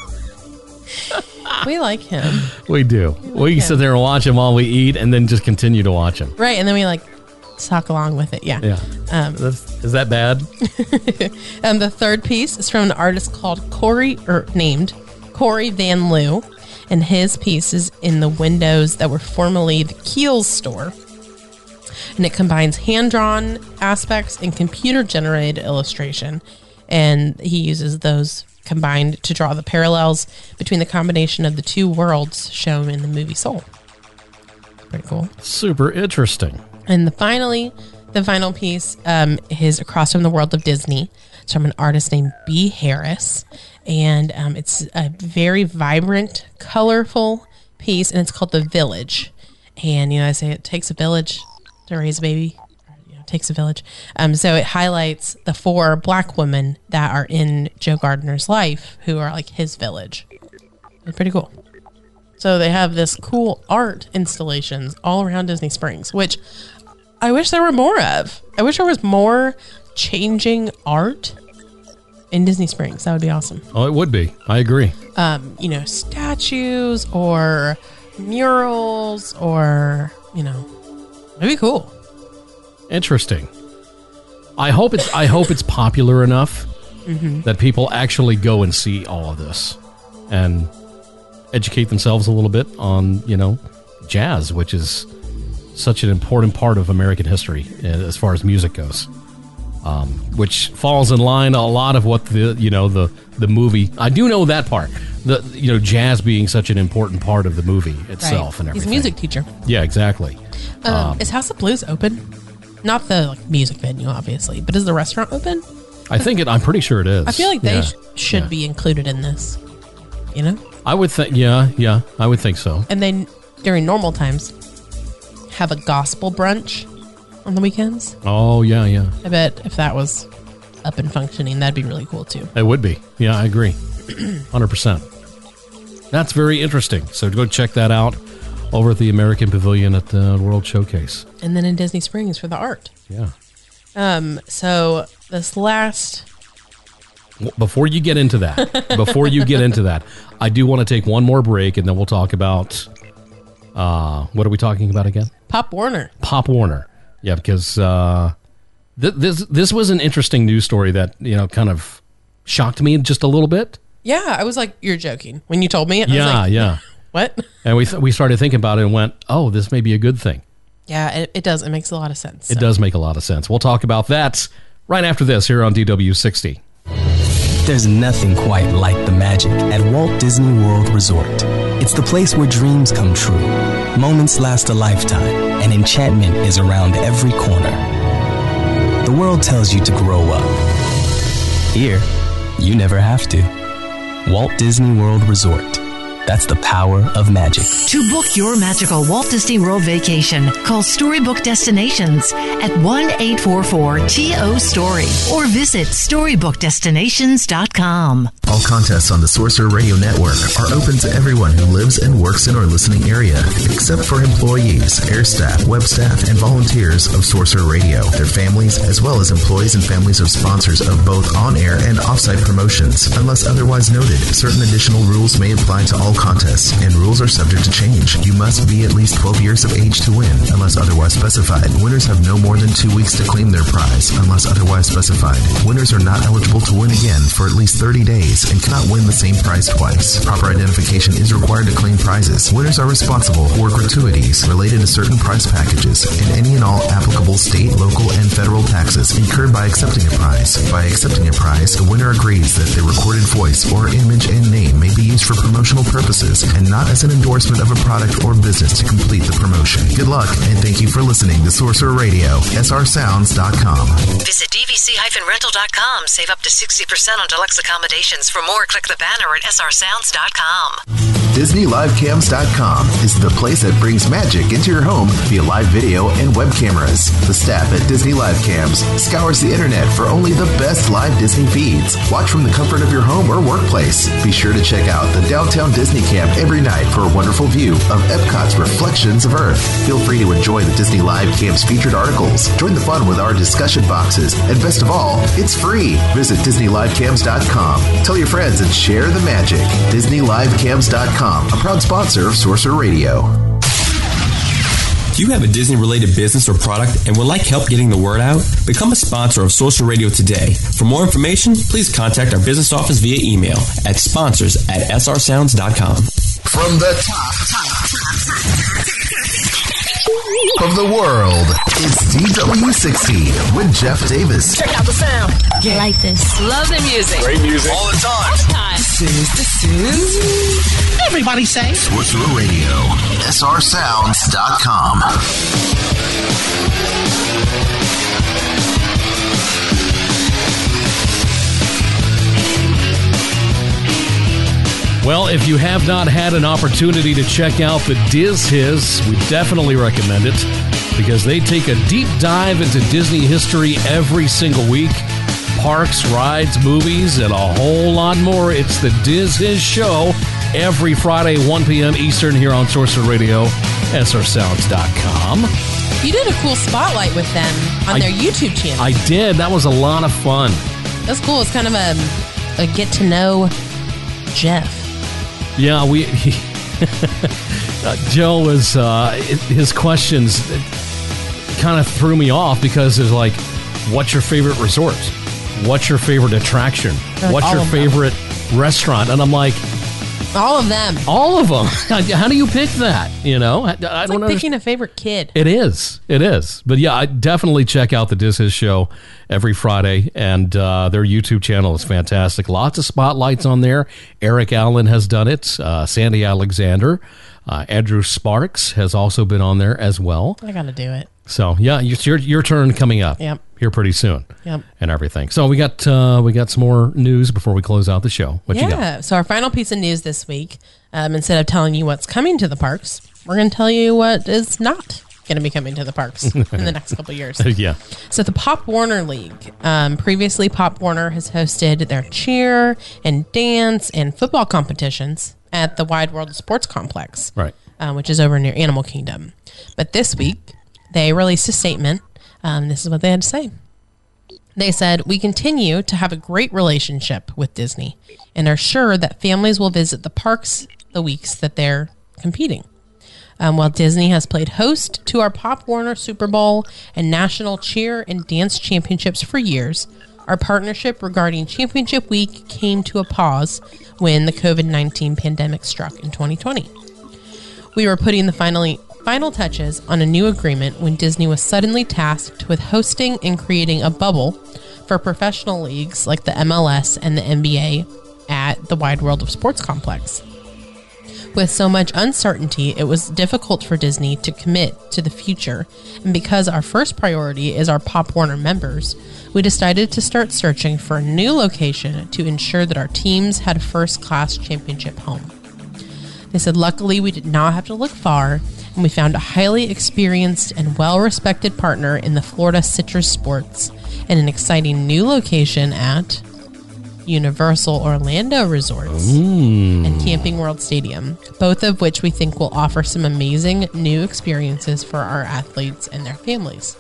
We like him. We do. We can sit there and watch him while we eat and then just continue to watch him. Right, and then we talk along with it. Yeah. Yeah. Is that bad? The third piece is from an artist named Corey Van Loo, and his piece is in the windows that were formerly the Kiehl's store. And it combines hand-drawn aspects and computer-generated illustration. And he uses those combined to draw the parallels between the combination of the two worlds shown in the movie Soul. Pretty cool. Super interesting. And the final piece is Across from the World of Disney. It's from an artist named B. Harris. And it's a very vibrant, colorful piece, and it's called The Village. And, I say it takes a village to raise a baby. It takes a village. So it highlights the 4 Black women that are in Joe Gardner's life, who are like his village. It's pretty cool. So they have this cool art installations all around Disney Springs, which I wish there were more of. I wish there was more changing art in Disney Springs. That would be awesome. Oh, it would be. I agree. Statues or murals or, it'd be cool. Interesting. I hope it's popular enough that people actually go and see all of this and educate themselves a little bit on, jazz, which is such an important part of American history as far as music goes, which falls in line a lot of what the movie. I do know that part. Jazz being such an important part of the movie itself, right. And everything. He's a music teacher. Yeah, exactly. Is House of Blues open? Not the music venue, obviously, but is the restaurant open? I'm pretty sure it is. I feel like they should be included in this. I would think. Yeah, I would think so. And then during normal times, have a gospel brunch on the weekends. Oh, yeah. I bet if that was up and functioning, that'd be really cool too. It would be. Yeah, I agree. 100%. That's very interesting. So go check that out over at the American Pavilion at the World Showcase. And then in Disney Springs for the art. Yeah. So this last... Before you get into that, I do want to take one more break, and then we'll talk about... what are we talking about again? Pop Warner. Yeah, because this was an interesting news story that, kind of shocked me just a little bit. Yeah, I was like, you're joking. When you told me it, I was like, yeah. What? And we started thinking about it and went, oh, this may be a good thing. Yeah, it does. It makes a lot of sense. It does make a lot of sense. We'll talk about that right after this here on DW60. There's nothing quite like the magic at Walt Disney World Resort. It's the place where dreams come true, moments last a lifetime, and enchantment is around every corner. The world tells you to grow up. Here, you never have to. Walt Disney World Resort. That's the power of magic. To book your magical Walt Disney World vacation, call Storybook Destinations at 1-844-TO-STORY or visit StorybookDestinations.com. All contests on the Sorcerer Radio Network are open to everyone who lives and works in our listening area, except for employees, air staff, web staff, and volunteers of Sorcerer Radio, their families, as well as employees and families of sponsors of both on-air and off-site promotions. Unless otherwise noted, certain additional rules may apply to all contests, and rules are subject to change. You must be at least 12 years of age to win, unless otherwise specified. Winners have no more than 2 weeks to claim their prize, unless otherwise specified. Winners are not eligible to win again for at least 30 days and cannot win the same prize twice. Proper identification is required to claim prizes. Winners are responsible for gratuities related to certain prize packages and any and all applicable state, local, and federal taxes incurred by accepting a prize. By accepting a prize, the winner agrees that their recorded voice or image and name may be used for promotional purposes purposes and not as an endorsement of a product or business to complete the promotion. Good luck, and thank you for listening to Sorcerer Radio, srsounds.com. Visit dvc-rental.com. Save up to 60% on deluxe accommodations. For more, click the banner at srsounds.com. DisneyLiveCams.com is the place that brings magic into your home via live video and web cameras. The staff at Disney Live Cams scours the internet for only the best live Disney feeds. Watch from the comfort of your home or workplace. Be sure to check out the Downtown Disney Camp every night for a wonderful view of Epcot's Reflections of Earth. Feel free to enjoy the Disney Live Camps featured articles. Join the fun with our discussion boxes. And best of all, it's free. Visit DisneyLiveCams.com. Tell your friends and share the magic. DisneyLiveCams.com. A proud sponsor of Sorcerer Radio. Do you have a Disney-related business or product and would like help getting the word out? Become a sponsor of Sorcerer Radio today. For more information, please contact our business office via email at sponsors@srsounds.com. From the top of the world, it's DW60 with Jeff Davis. Check out the sound. Yeah. Like this. Love the music. Great music. All the time. This is. Everybody say. Sorcerer Radio, srsounds.com. Well, if you have not had an opportunity to check out the Diz Hiz, we definitely recommend it because they take a deep dive into Disney history every single week. Parks, rides, movies, and a whole lot more. It's the Diz Hiz Show every Friday, 1 p.m. Eastern here on Sorcerer Radio, srsounds.com. You did a cool spotlight with them on their YouTube channel. I did. That was a lot of fun. That's cool. It's kind of a get to know Jeff. Yeah, Joe was, his questions kind of threw me off because it's like, what's your favorite resort? What's your favorite attraction? Like what's your favorite restaurant? And I'm like, all of them. All of them. How do you pick that? You know, I don't like picking a favorite kid. It is. But yeah, I definitely check out the Diz Hiz Show every Friday, and their YouTube channel is fantastic. Lots of spotlights on there. Eric Allen has done it. Sandy Alexander. Andrew Sparks has also been on there as well. I got to do it. So yeah, it's your turn coming up. Yep. Here pretty soon. Yep. And everything. So we got some more news before we close out the show. What you got? So our final piece of news this week, instead of telling you what's coming to the parks, we're going to tell you what is not going to be coming to the parks in the next couple of years. Yeah. So the Pop Warner League. Previously, Pop Warner has hosted their cheer and dance and football competitions at the Wide World of Sports Complex, right? Which is over near Animal Kingdom. But this week, they released a statement. This is what they had to say. They said, "We continue to have a great relationship with Disney and are sure that families will visit the parks the weeks that they're competing. While Disney has played host to our Pop Warner Super Bowl and National Cheer and Dance Championships for years, our partnership regarding Championship Week came to a pause when the COVID-19 pandemic struck in 2020. We were putting the final touches on a new agreement when Disney was suddenly tasked with hosting and creating a bubble for professional leagues like the MLS and the NBA at the Wide World of Sports Complex. With so much uncertainty, it was difficult for Disney to commit to the future, and because our first priority is our Pop Warner members, we decided to start searching for a new location to ensure that our teams had a first-class championship home. They said, luckily, we did not have to look far, and we found a highly experienced and well-respected partner in the Florida Citrus Sports and an exciting new location at Universal Orlando Resorts and Camping World Stadium, both of which we think will offer some amazing new experiences for our athletes and their families.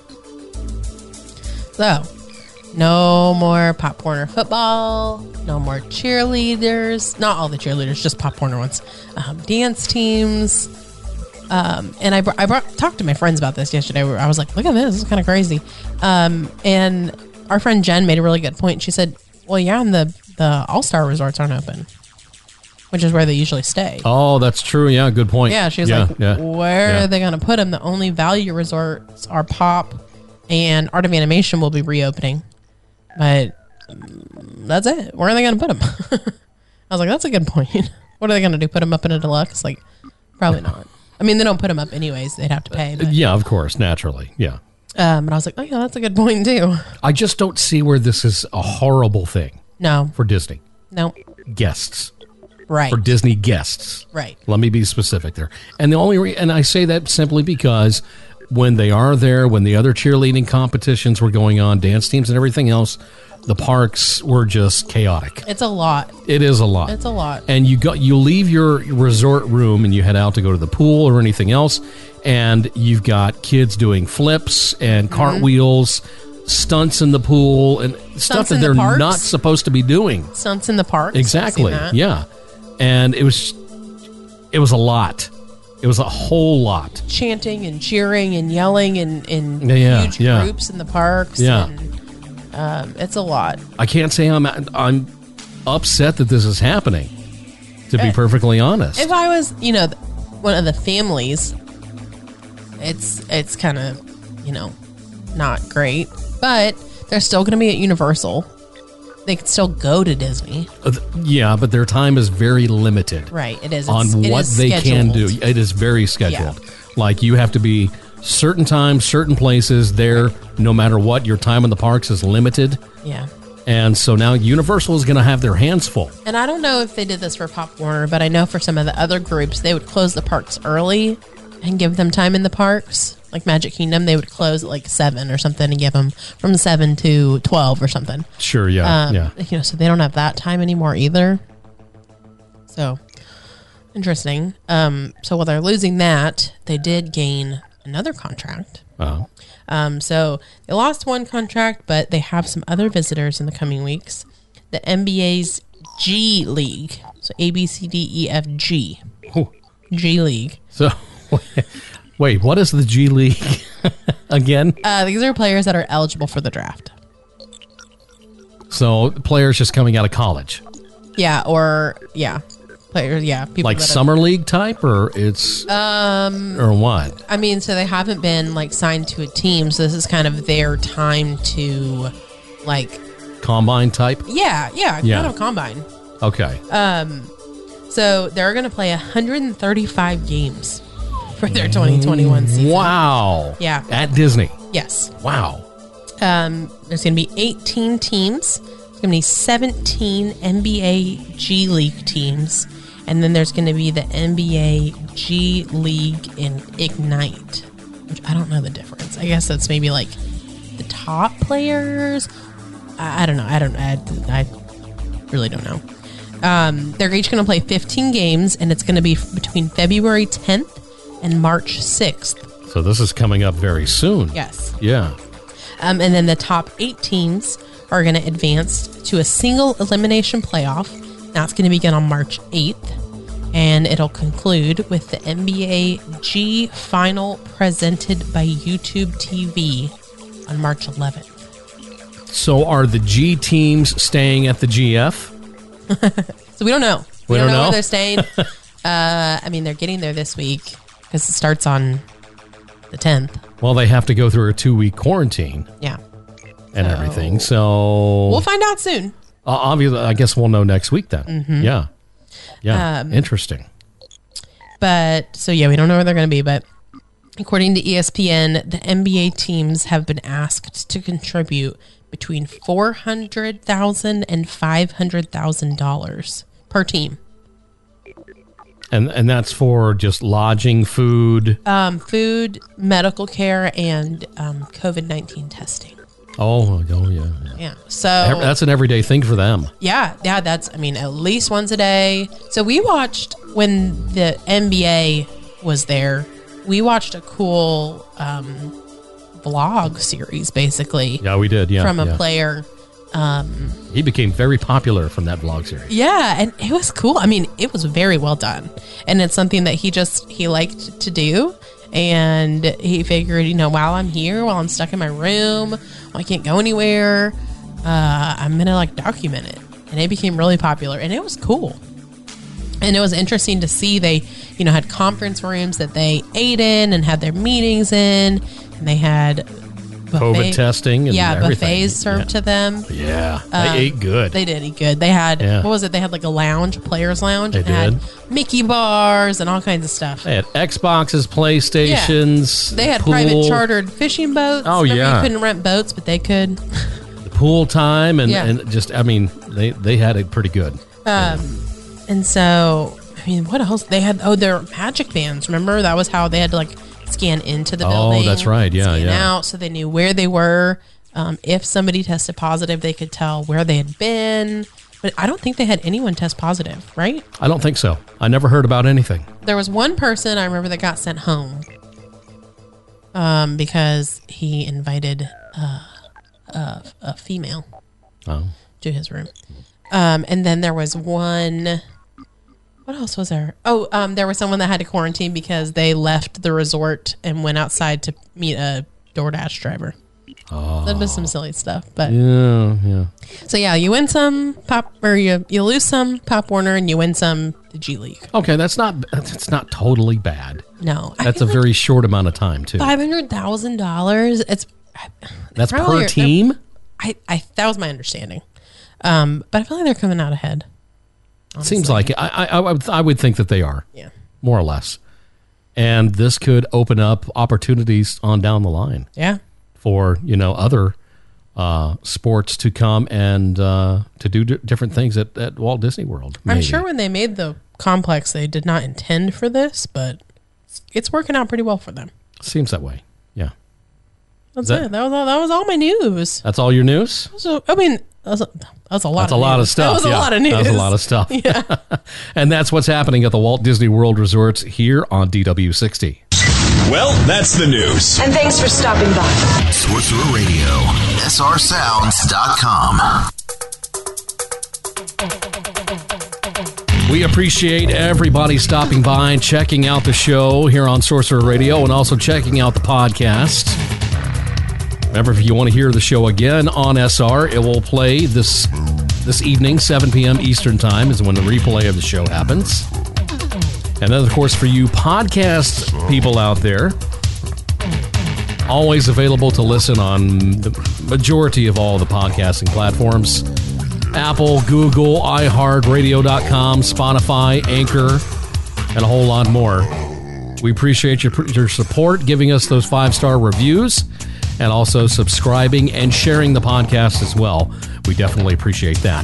So, no more Pop Warner football, no more cheerleaders, not all the cheerleaders, just Pop Warner ones, dance teams. And I talked to my friends about this yesterday. Where I was like, look at this is kind of crazy. And our friend Jen made a really good point. She said, well, yeah, and the All-Star resorts aren't open, which is where they usually stay. Oh, that's true. Yeah, good point. Yeah, she was where are they going to put them? The only value resorts are Pop and Art of Animation will be reopening. But that's it. Where are they going to put them? I was like, that's a good point. What are they going to do? Put them up in a deluxe? Like, probably not. I mean, they don't put them up anyways. They'd have to pay. But. Yeah, of course, naturally. Yeah. And I was like, oh, yeah, that's a good point, too. I just don't see where this is a horrible thing. No. For Disney. No. Guests. Right. For Disney guests. Right. Let me be specific there. And the only and I say that simply because when they are there, when the other cheerleading competitions were going on, dance teams and everything else, the parks were just chaotic. It's a lot. It is a lot. It's a lot. And you leave your resort room and you head out to go to the pool or anything else, and you've got kids doing flips and cartwheels, stunts in the pool, and stuff that they're not supposed to be doing. Stunts in the parks. Exactly. Yeah. And it was a lot. It was a whole lot. Chanting and cheering and yelling in huge groups in the parks. Yeah. And, it's a lot. I can't say I'm upset that this is happening, to be perfectly honest. If I was, one of the families, it's kind of, not great. But they're still going to be at Universal. They can still go to Disney. Yeah, but their time is very limited. Right, it is. On what they can do. It is very scheduled. Yeah. Like, you have to be certain times, certain places there, no matter what. Your time in the parks is limited. Yeah. And so now Universal is going to have their hands full. And I don't know if they did this for Pop Warner, but I know for some of the other groups, they would close the parks early and give them time in the parks. Like Magic Kingdom, they would close at like 7 or something and give them from 7 to 12 or something. Sure, yeah. So they don't have that time anymore either. So, interesting. So while they're losing that, they did gain another contract. Oh. So they lost one contract, but they have some other visitors in the coming weeks. The NBA's G League. So A, B, C, D, E, F, G. Ooh. G League. So... Wait, what is the G League again? These are players that are eligible for the draft. So players just coming out of college. Yeah, players. Yeah, people like summer league type, or it's or what? I mean, so they haven't been like signed to a team, so this is kind of their time to like combine type. Yeah, kind of combine. Okay. So they're going to play 135 games for their 2021 season. Wow. Yeah. At Disney. Yes. Wow. There's going to be 18 teams. There's going to be 17 NBA G League teams. And then there's going to be the NBA G League and Ignite, which I don't know the difference. I guess that's maybe like the top players. I don't know. I really don't know. They're each going to play 15 games, and it's going to be between February 10th and March 6th. So this is coming up very soon. Yes. Yeah. And then the top 8 teams are going to advance to a single elimination playoff. That's going to begin on March 8th, and it'll conclude with the NBA G Final presented by YouTube TV on March 11th. So are the G teams staying at the GF? So we don't know. We don't know where they're staying. I mean, they're getting there this week because it starts on the 10th. Well, they have to go through a 2-week quarantine. Yeah. And everything. So we'll find out soon. Obviously, I guess we'll know next week then. Mm-hmm. Yeah. Yeah. Interesting. But so, yeah, we don't know where they're going to be. But according to ESPN, the NBA teams have been asked to contribute between $400,000 and $500,000 per team. And that's for just lodging, food? Food, medical care, and COVID-19 testing. Oh, yeah. Yeah. So that's an everyday thing for them. Yeah. That's, at least once a day. So we watched, when the NBA was there, we watched a cool vlog series, basically. Yeah, we did. Yeah. From a player. He became very popular from that vlog series. Yeah, and it was cool. It was very well done. And it's something that he liked to do. And he figured, while I'm here, while I'm stuck in my room, while I can't go anywhere, I'm going to document it. And it became really popular. And it was cool. And it was interesting to see they, had conference rooms that they ate in and had their meetings in. And they had COVID testing and everything. Buffets served to them. Yeah, they ate good. They did eat good. They had, what was it? They had like a lounge, players lounge. They and did. Had Mickey bars and all kinds of stuff. They had Xboxes, PlayStations. They had pool, private chartered fishing boats. Oh, Remember, yeah. you couldn't rent boats, but they could. The pool time and just, I mean, they had it pretty good. And so, I mean, what else? They had, their magic bands. Remember? That was how they had to like scan into the building. Oh, that's right. Yeah, scan out so they knew where they were. If somebody tested positive, they could tell where they had been. But I don't think they had anyone test positive, right? I don't think so. I never heard about anything. There was one person I remember that got sent home because he invited a female to his room. And then there was one... What else was there? There was someone that had to quarantine because they left the resort and went outside to meet a DoorDash driver. Oh. That was some silly stuff, but yeah. So yeah, you win some you lose some Pop Warner and you win some the G League. Okay, that's not totally bad. No, that's a very short amount of time too. $500,000. That's per team. That was my understanding, but I feel like they're coming out ahead. Honestly. Seems like it. I would think that they are. Yeah. More or less. And this could open up opportunities on down the line. Yeah. For, other sports to come and to do different things at Walt Disney World. Maybe. I'm sure when they made the complex, they did not intend for this, but it's working out pretty well for them. Seems that way. Yeah. That's it. That was all my news. That's all your news? So, I mean... That's a lot. That's a lot of stuff. That was a lot of news. That was a lot of stuff. Yeah. And that's what's happening at the Walt Disney World Resorts here on DW60. Well, that's the news. And thanks for stopping by. Sorcerer Radio, srsounds.com. We appreciate everybody stopping by and checking out the show here on Sorcerer Radio and also checking out the podcast. Remember, if you want to hear the show again on SR, it will play this evening, 7 p.m. Eastern Time is when the replay of the show happens. And then, of course, for you podcast people out there, always available to listen on the majority of all the podcasting platforms. Apple, Google, iHeartRadio.com, Spotify, Anchor, and a whole lot more. We appreciate your support, giving us those 5-star reviews, and also subscribing and sharing the podcast as well. We definitely appreciate that.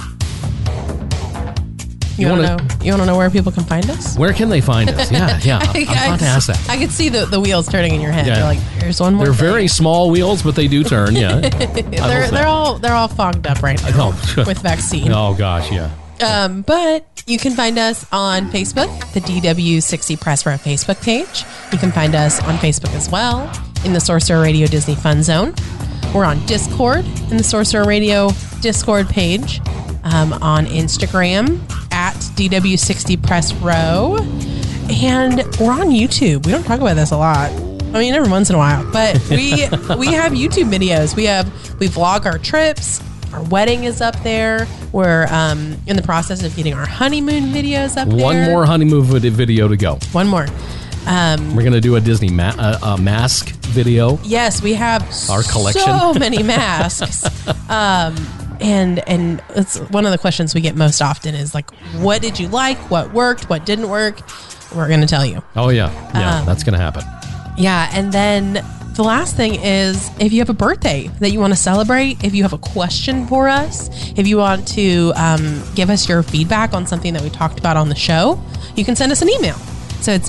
You want to know where people can find us? Where can they find us? Yeah. I'm about to ask that. I could see the wheels turning in your head. Yeah. You're like, there's one more. They're very small wheels, but they do turn. Yeah. they're all fogged up right now with vaccine. Oh gosh, yeah. But you can find us on Facebook, the DW60 Press Row Facebook page. You can find us on Facebook as well in the Sorcerer Radio Disney Fun Zone. We're on Discord in the Sorcerer Radio Discord page. On Instagram at DW60 Press Row. And we're on YouTube. We don't talk about this a lot. I mean, every once in a while. But we have YouTube videos. We vlog our trips. Our wedding is up there. We're in the process of getting our honeymoon videos up there. One more honeymoon video to go. One more. We're going to do a Disney mask video. Yes, we have our collection. So many masks. And it's one of the questions we get most often is like, what did you like? What worked? What didn't work? We're going to tell you. Oh, yeah. Yeah, that's going to happen. Yeah. And then the last thing is if you have a birthday that you want to celebrate, if you have a question for us, if you want to give us your feedback on something that we talked about on the show, you can send us an email. So it's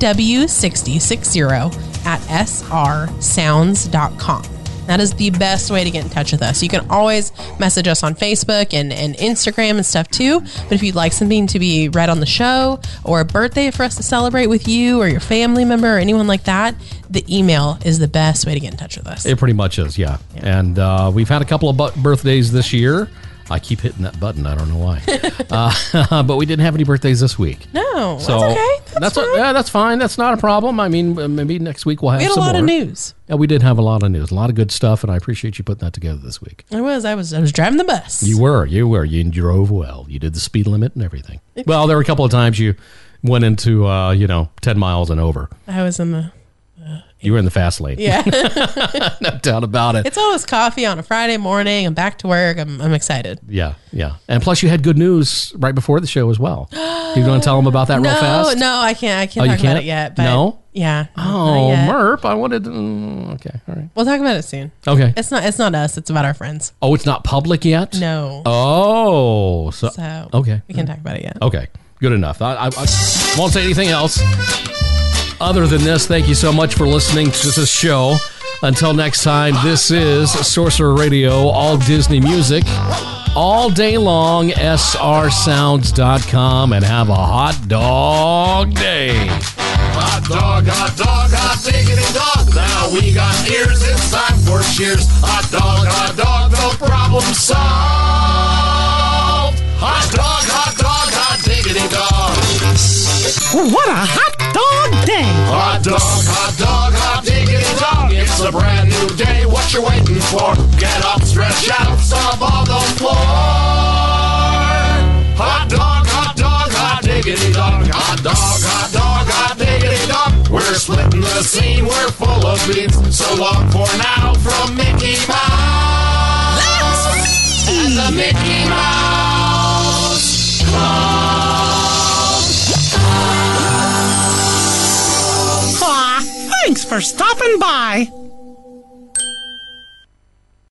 dw6060@srsounds.com. That is the best way to get in touch with us. You can always message us on Facebook and Instagram and stuff too. But if you'd like something to be read on the show or a birthday for us to celebrate with you or your family member or anyone like that, the email is the best way to get in touch with us. It pretty much is, yeah. And we've had a couple of birthdays this year. I keep hitting that button. I don't know why. But we didn't have any birthdays this week. No, so that's okay. That's fine. That's not a problem. I mean, maybe next week we'll have some more. We had a lot of news. Yeah, we did have a lot of news. A lot of good stuff, and I appreciate you putting that together this week. I was driving the bus. You were. You drove well. You did the speed limit and everything. Well, there were a couple of times you went into, 10 miles and over. I was in You were in the fast lane. Yeah. No doubt about it. It's always coffee on a Friday morning. I'm back to work. I'm excited. Yeah. And plus you had good news right before the show as well. You want to tell them about that real fast? No, I can't talk about it yet. But no? Yeah. Oh, Merp. I wanted to... okay. All right. We'll talk about it soon. Okay. It's not us. It's about our friends. Oh, it's not public yet? No. Oh. So okay. We can't talk about it yet. Okay. Good enough. I won't say anything else. Other than this, thank you so much for listening to this show. Until next time, this is Sorcerer Radio, all Disney music, all day long, srsounds.com, and have a hot dog day. Hot dog, diggity dog. Now we got ears, it's time for cheers. Hot dog, no problem solved. Hot dog, diggity dog. What a hot dog day! Hot dog, diggity dog. It's a brand new day. What you waiting for? Get up, stretch out, stomp on the floor. Hot dog, diggity dog. Hot dog, diggity dog. We're splitting the scene. We're full of beans. So long for now from Mickey Mouse and the Mickey Mouse Club. Thanks for stopping by.